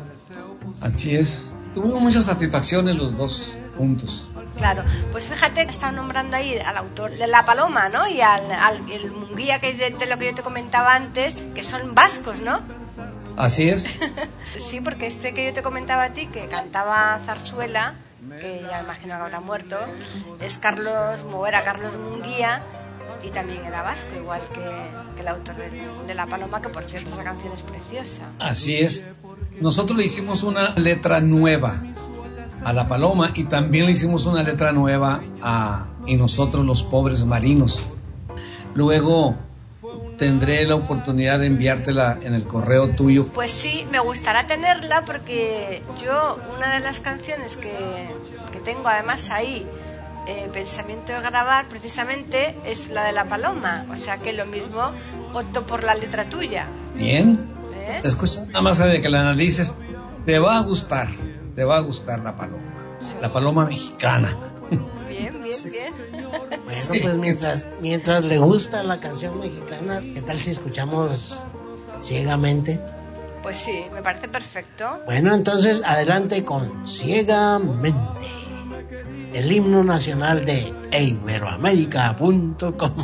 Así es. Tuvimos muchas satisfacciones los dos juntos. Claro, pues fíjate que estaba nombrando ahí al autor de La Paloma, ¿no? Y el Munguía, que de lo que yo te comentaba antes, que son vascos, ¿no? Así es. Sí, porque este que yo te comentaba a ti, que cantaba zarzuela, que ya imagino que habrá muerto, es Carlos Munguía, y también era vasco, igual que el autor de La Paloma, que por cierto esa canción es preciosa. Así es. Nosotros le hicimos una letra nueva a La Paloma y también le hicimos una letra nueva a Y nosotros los pobres marinos. Luego tendré la oportunidad de enviártela en el correo tuyo. Pues sí, me gustará tenerla, porque yo una de las canciones que tengo además ahí pensamiento de grabar precisamente es la de La Paloma, o sea que lo mismo opto por la letra tuya. Bien, escucha, nada más de que la analices, te va a gustar La Paloma, sí. La Paloma mexicana. Bien. Bueno, pues mientras le gusta la canción mexicana, ¿qué tal si escuchamos Ciegamente? Pues sí, me parece perfecto. Bueno, entonces adelante con Ciegamente, el himno nacional de Iberoamerica.com.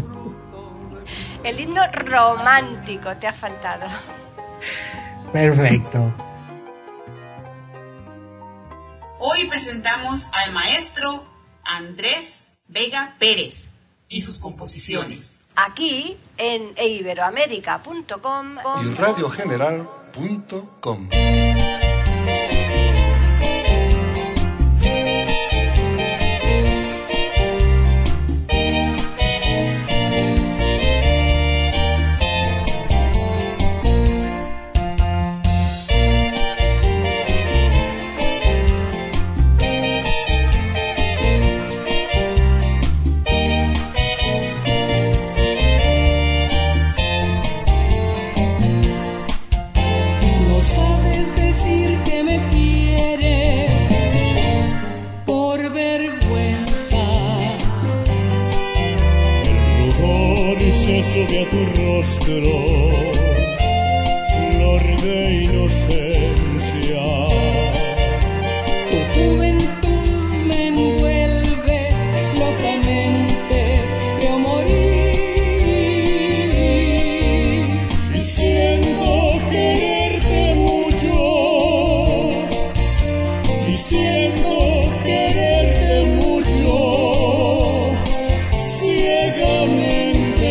El himno romántico te ha faltado. Perfecto. Hoy presentamos al maestro Andrés Vega Pérez y sus composiciones. Aquí en Iberoamerica.com y radiogeneral.com. Sube a tu rostro, flor de inocencia. Tu juventud me envuelve locamente, creo morir, diciendo quererte mucho, diciendo quererte mucho, ciegamente.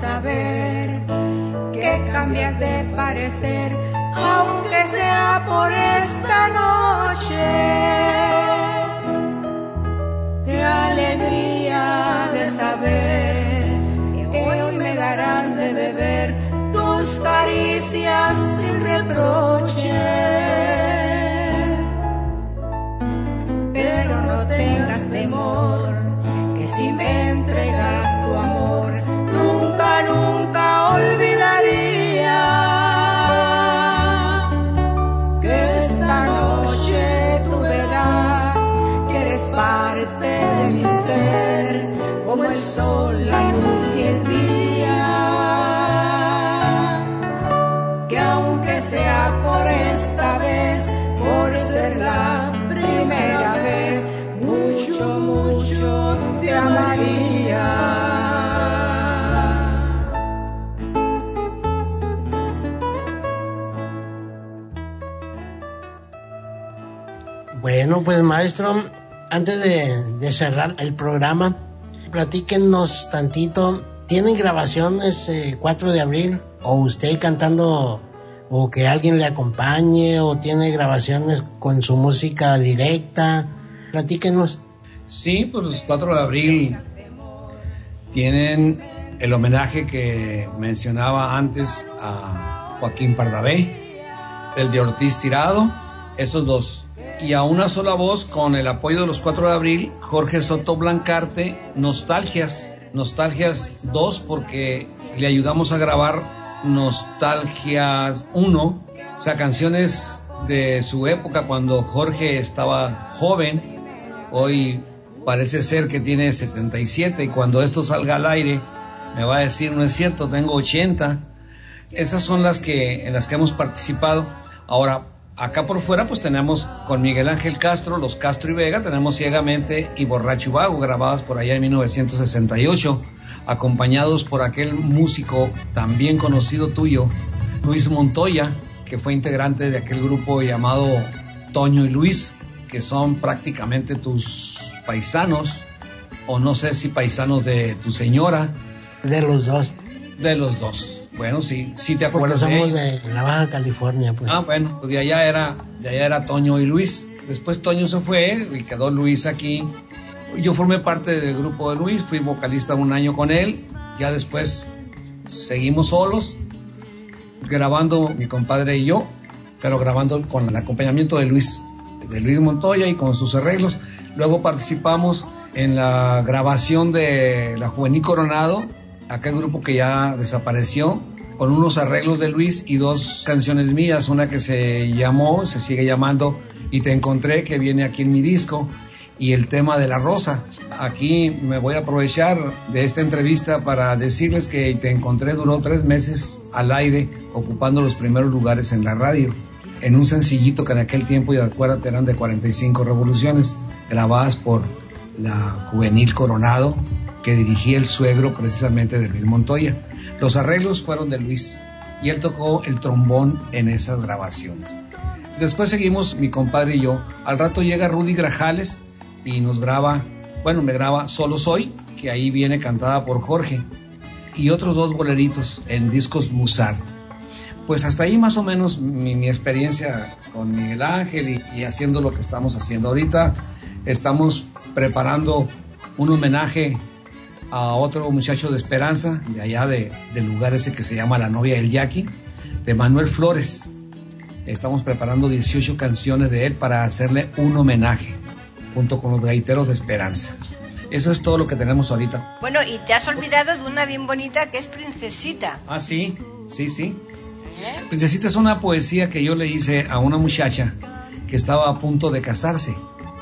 saber que cambias de parecer, aunque sea por esta noche. Qué alegría de saber que hoy me darás de beber tus caricias sin reproche. Pero no tengas temor, que si me entregas tu amor, nunca, nunca olvidaría que esta noche tú verás que eres parte de mi ser, como el sol, la luz y el día. Que aunque sea por esta vez, por ser la primera vez, mucho, mucho te amaría. Bueno, pues maestro, antes de cerrar el programa, platíquenos tantito. ¿Tienen grabaciones 4 de abril? ¿O usted cantando, o que alguien le acompañe, o tiene grabaciones con su música directa? Platíquenos. Sí, pues 4 de abril tienen el homenaje que mencionaba antes a Joaquín Pardavé, el de Ortiz Tirado, esos dos. Y a una sola voz, con el apoyo de los 4 de abril, Jorge Soto Blancarte, Nostalgias 2, porque le ayudamos a grabar Nostalgias 1, o sea, canciones de su época cuando Jorge estaba joven. Hoy parece ser que tiene 77, y cuando esto salga al aire me va a decir, no es cierto, tengo 80. Esas son las que en las que hemos participado. Ahora, acá por fuera pues tenemos con Miguel Ángel Castro, Los Castro y Vega, tenemos Ciegamente y Borracho y Vago, grabadas por allá en 1968, acompañados por aquel músico también conocido tuyo, Luis Montoya, que fue integrante de aquel grupo llamado Toño y Luis, que son prácticamente tus paisanos, o no sé si paisanos de tu señora. De los dos. De los dos. Bueno, sí te acuerdas porque somos de ellos. De la Baja California, pues. Ah, bueno, pues de allá era Toño y Luis. Después Toño se fue y quedó Luis aquí. Yo formé parte del grupo de Luis, fui vocalista 1 año con él. Ya después seguimos solos, grabando mi compadre y yo, pero grabando con el acompañamiento de Luis Montoya y con sus arreglos. Luego participamos en la grabación de La Juvenil Coronado, aquel grupo que ya desapareció, con unos arreglos de Luis y 2 canciones mías, una que se sigue llamando Y Te Encontré, que viene aquí en mi disco, y el tema de La Rosa. Aquí me voy a aprovechar de esta entrevista para decirles que Y Te Encontré duró 3 meses al aire, ocupando los primeros lugares en la radio, en un sencillito que en aquel tiempo, y acuérdate, eran de 45 revoluciones, grabadas por La Juvenil Coronado, que dirigía el suegro precisamente de Luis Montoya. Los arreglos fueron de Luis y él tocó el trombón en esas grabaciones. Después seguimos mi compadre y yo. Al rato llega Rudy Grajales y me graba Solo Soy, que ahí viene cantada por Jorge, y otros 2 boleritos en discos Musar. Pues hasta ahí más o menos mi experiencia con Miguel Ángel y haciendo lo que estamos haciendo. Ahorita estamos preparando un homenaje a otro muchacho de Esperanza, de allá del lugar ese que se llama La Novia del Yaqui, de Manuel Flores. Estamos preparando 18 canciones de él para hacerle un homenaje, junto con los gaiteros de Esperanza. Eso es todo lo que tenemos ahorita. Bueno, y te has olvidado de una bien bonita que es Princesita. Ah, sí. Princesita es una poesía que yo le hice a una muchacha que estaba a punto de casarse.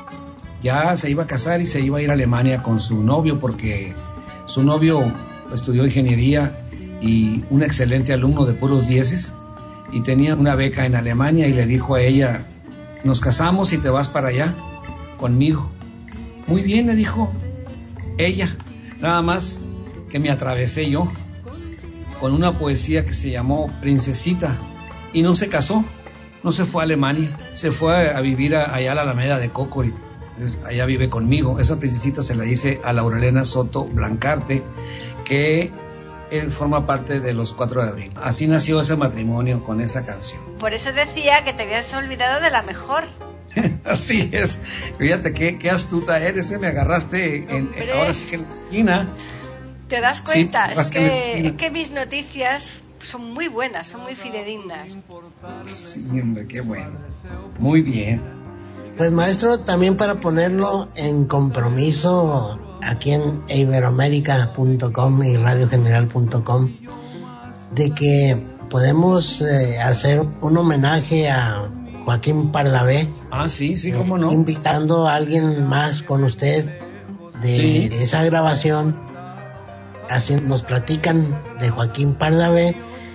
Ya se iba a casar y se iba a ir a Alemania con su novio, porque su novio estudió ingeniería y un excelente alumno de puros 10, y tenía una beca en Alemania, y le dijo a ella, nos casamos y te vas para allá conmigo. Muy bien, le dijo ella, nada más que me atravesé yo con una poesía que se llamó Princesita, y no se casó, no se fue a Alemania, se fue a vivir allá a la Alameda de Cocori. Allá vive conmigo. Esa princesita se la hice a Laurelena Soto Blancarte, que él forma parte de los 4 de abril. Así nació ese matrimonio con esa canción. Por eso decía que te habías olvidado de la mejor. Así es. Fíjate qué astuta eres, me agarraste ahora sí que en la esquina. ¿Te das cuenta? Sí, es que mis noticias son muy buenas, son muy fidedignas. Sí, hombre, qué bueno. Muy bien. Pues maestro, también para ponerlo en compromiso aquí en iberoamerica.com y radiogeneral.com, de que podemos hacer un homenaje a Joaquín Pardavé. Ah, sí, cómo no. Invitando a alguien más con usted de esa grabación. Así nos platican de Joaquín Pardavé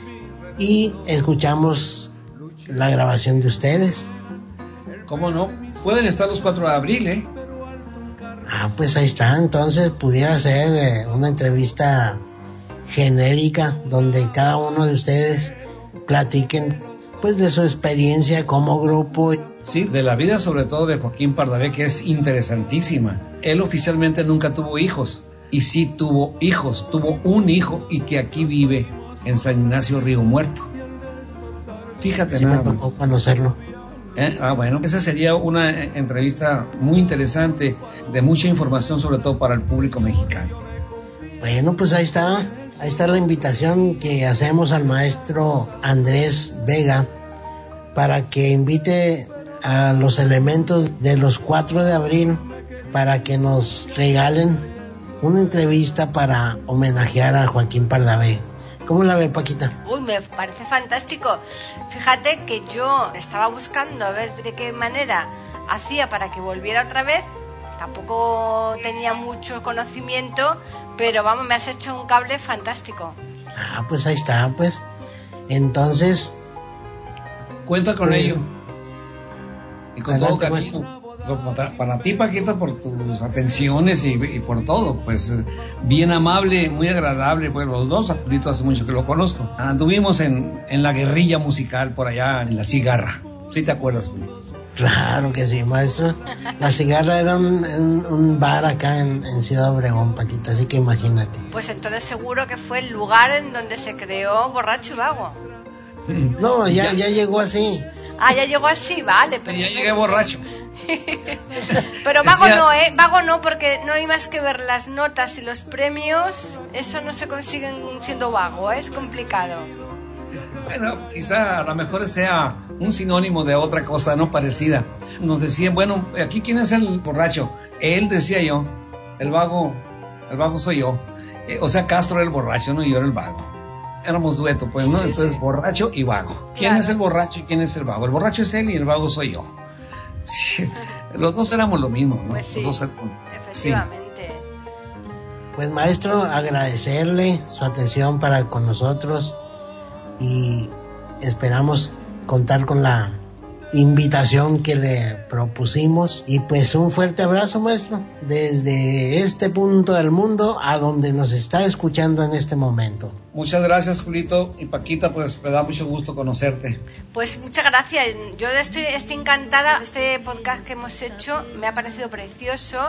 y escuchamos la grabación de ustedes. ¿Cómo no? Pueden estar los 4 de abril, ¿eh? Ah, pues ahí está. Entonces pudiera ser una entrevista genérica donde cada uno de ustedes platiquen pues de su experiencia como grupo. Sí, de la vida sobre todo de Joaquín Pardavé, que es interesantísima. Él oficialmente nunca tuvo hijos, y sí tuvo hijos, tuvo un hijo y que aquí vive en San Ignacio Río Muerto. Fíjate, sí, nada me tocó conocerlo. Bueno, esa sería una entrevista muy interesante, de mucha información sobre todo para el público mexicano. Bueno, pues ahí está la invitación que hacemos al maestro Andrés Vega para que invite a los elementos de los 4 de abril para que nos regalen una entrevista para homenajear a Joaquín Pardavé. ¿Cómo la ve, Paquita? Uy, me parece fantástico. Fíjate que yo estaba buscando a ver de qué manera hacía para que volviera otra vez. Tampoco tenía mucho conocimiento, pero vamos, me has hecho un cable fantástico. Ah, pues ahí está, pues. Entonces... Cuenta con ello. Y con todo adelante, cariño. Para ti, Paquita, por tus atenciones y por todo, pues bien amable, muy agradable. Pues los dos, a Julito hace mucho que lo conozco. Anduvimos en la guerrilla musical por allá en La Cigarra. ¿Sí te acuerdas, Julito? Claro que sí, maestro. La Cigarra era un bar acá en Ciudad Obregón, Paquita, así que imagínate. Pues entonces seguro que fue el lugar en donde se creó Borracho y Vago. No, ya llegó así. Ah, ya llegó así, vale. Sí, ya llegué borracho. Pero vago no, vago no, porque no hay más que ver las notas y los premios. Eso no se consiguen siendo vago, es complicado. Bueno, quizá a lo mejor sea un sinónimo de otra cosa no parecida. Nos decían, bueno, aquí ¿quién es el borracho? Él, decía yo. El vago soy yo. O sea, Castro era el borracho, ¿no? Y yo era el vago. Éramos dueto, pues, ¿no? Sí, entonces, sí. Borracho y vago. ¿Quién Claro. es el borracho y quién es el vago? El borracho es él y el vago soy yo. Sí, los dos éramos lo mismo, ¿no? Pues sí, Los dos efectivamente. Pues maestro, agradecerle su atención para con nosotros y esperamos contar con la invitación que le propusimos y pues un fuerte abrazo, maestro, desde este punto del mundo a donde nos está escuchando en este momento. Muchas gracias, Julito y Paquita, pues me da mucho gusto conocerte. Pues muchas gracias. Yo estoy encantada. Este podcast que hemos hecho me ha parecido precioso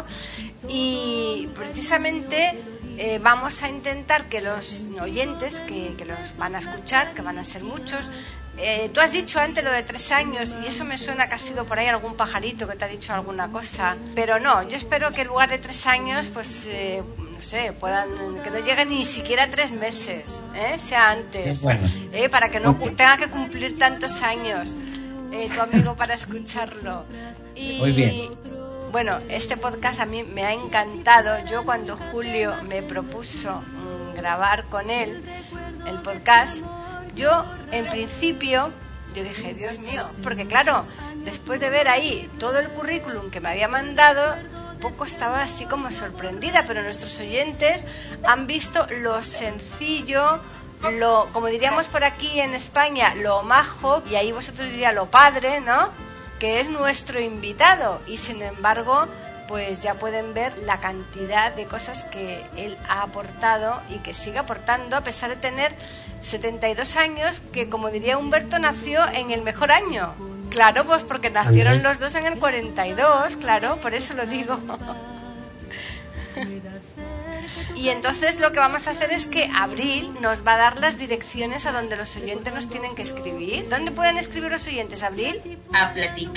y precisamente vamos a intentar que los oyentes que los van a escuchar, que van a ser muchos, tú has dicho antes lo de 3 años y eso me suena que ha sido por ahí algún pajarito que te ha dicho alguna cosa, pero no, yo espero que en lugar de 3 años pues no sé, que no lleguen ni siquiera 3 meses, sea antes, Bueno. para que no tenga que cumplir tantos años tu amigo para escucharlo. Y muy bien. bueno, este podcast a mí me ha encantado. Yo cuando Julio me propuso grabar con él el podcast, yo en principio yo dije, Dios mío, porque claro, después de ver ahí todo el currículum que me había mandado, poco estaba así como sorprendida, pero nuestros oyentes han visto lo sencillo, como diríamos por aquí en España, lo majo, y ahí vosotros diríais lo padre, ¿no? Que es nuestro invitado, y sin embargo pues ya pueden ver la cantidad de cosas que él ha aportado y que sigue aportando a pesar de tener 72 años, que como diría Humberto nació en el mejor año. Claro, pues porque nacieron los dos en el 42, claro, por eso lo digo. Y entonces lo que vamos a hacer es que Abril nos va a dar las direcciones a donde los oyentes nos tienen que escribir. ¿Dónde pueden escribir los oyentes, Abril? A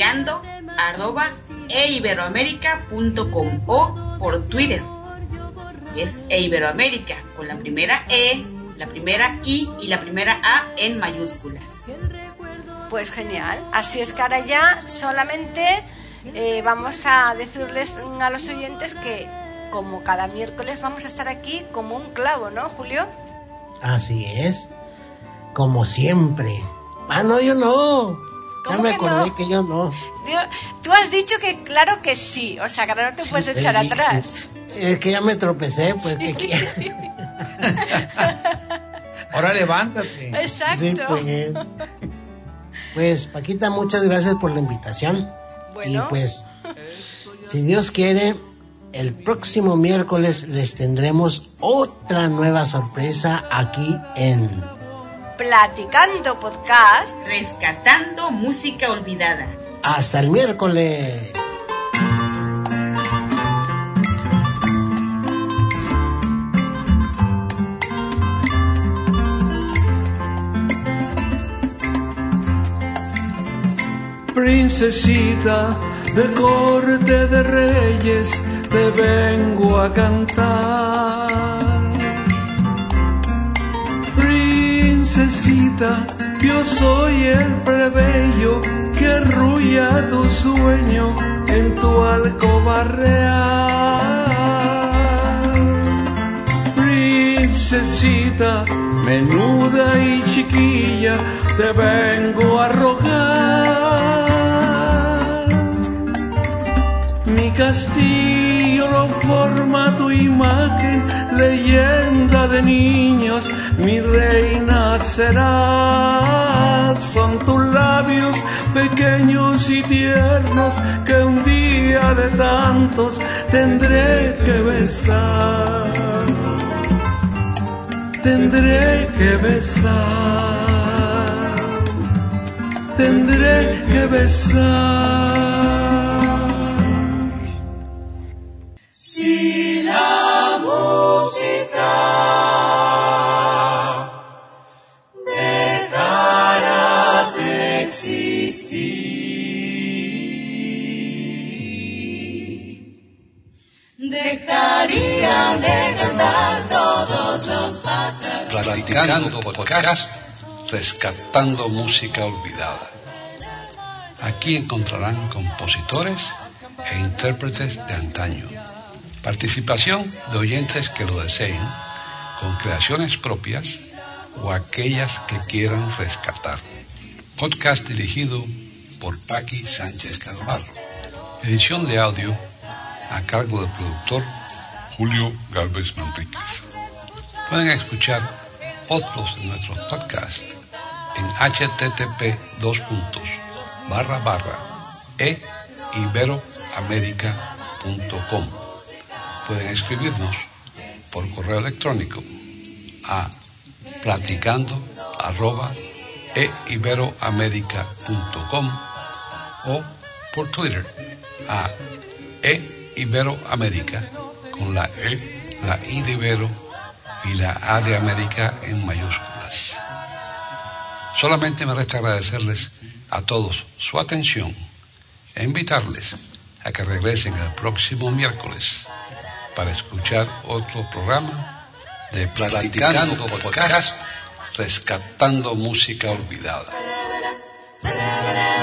platicando@eiberoamerica.com o por Twitter. Es Eiberoamérica con la primera E, la primera I y la primera A en mayúsculas. Pues genial. Así es que ahora ya solamente vamos a decirles a los oyentes que como cada miércoles vamos a estar aquí como un clavo, ¿no, Julio? Así es, como siempre. Ah, no, yo no. Ya me acordé que yo no. Tú has dicho que claro que sí, o sea, que ahora no te puedes echar atrás. Es que ya me tropecé, pues, sí. ¿Qué quieres? Ahora levántate. Exacto. Sí, pues, Paquita, muchas gracias por la invitación. Bueno. Y pues, si Dios quiere, el próximo miércoles les tendremos otra nueva sorpresa aquí en Platicando Podcast, rescatando música olvidada. Hasta el miércoles. Princesita de corte de reyes, te vengo a cantar. Princesita, yo soy el plebeyo que arrulla tu sueño en tu alcoba real. Princesita, menuda y chiquilla, te vengo a rogar. Mi castillo lo forma tu imagen, leyenda de niños, mi reina serás. Son tus labios pequeños y tiernos que un día de tantos tendré que besar. Tendré que besar. Tendré que besar. Si la música dejara de existir, dejarían de cantar todos los pájaros. Platicando Podcast, rescatando música olvidada. Aquí encontrarán compositores e intérpretes de antaño. Participación de oyentes que lo deseen, con creaciones propias o aquellas que quieran rescatar. Podcast dirigido por Paqui Sánchez Carvalho. Edición de audio a cargo del productor Julio Galvez Manríquez. Pueden escuchar otros de nuestros podcasts en http://eiberoamerica.com. Pueden escribirnos por correo electrónico a platicando@eiberoamerica.com o por Twitter a eiberoamerica con la E, la I de Ibero y la A de América en mayúsculas. Solamente me resta agradecerles a todos su atención e invitarles a que regresen el próximo miércoles para escuchar otro programa de Platicando Podcast, rescatando música olvidada.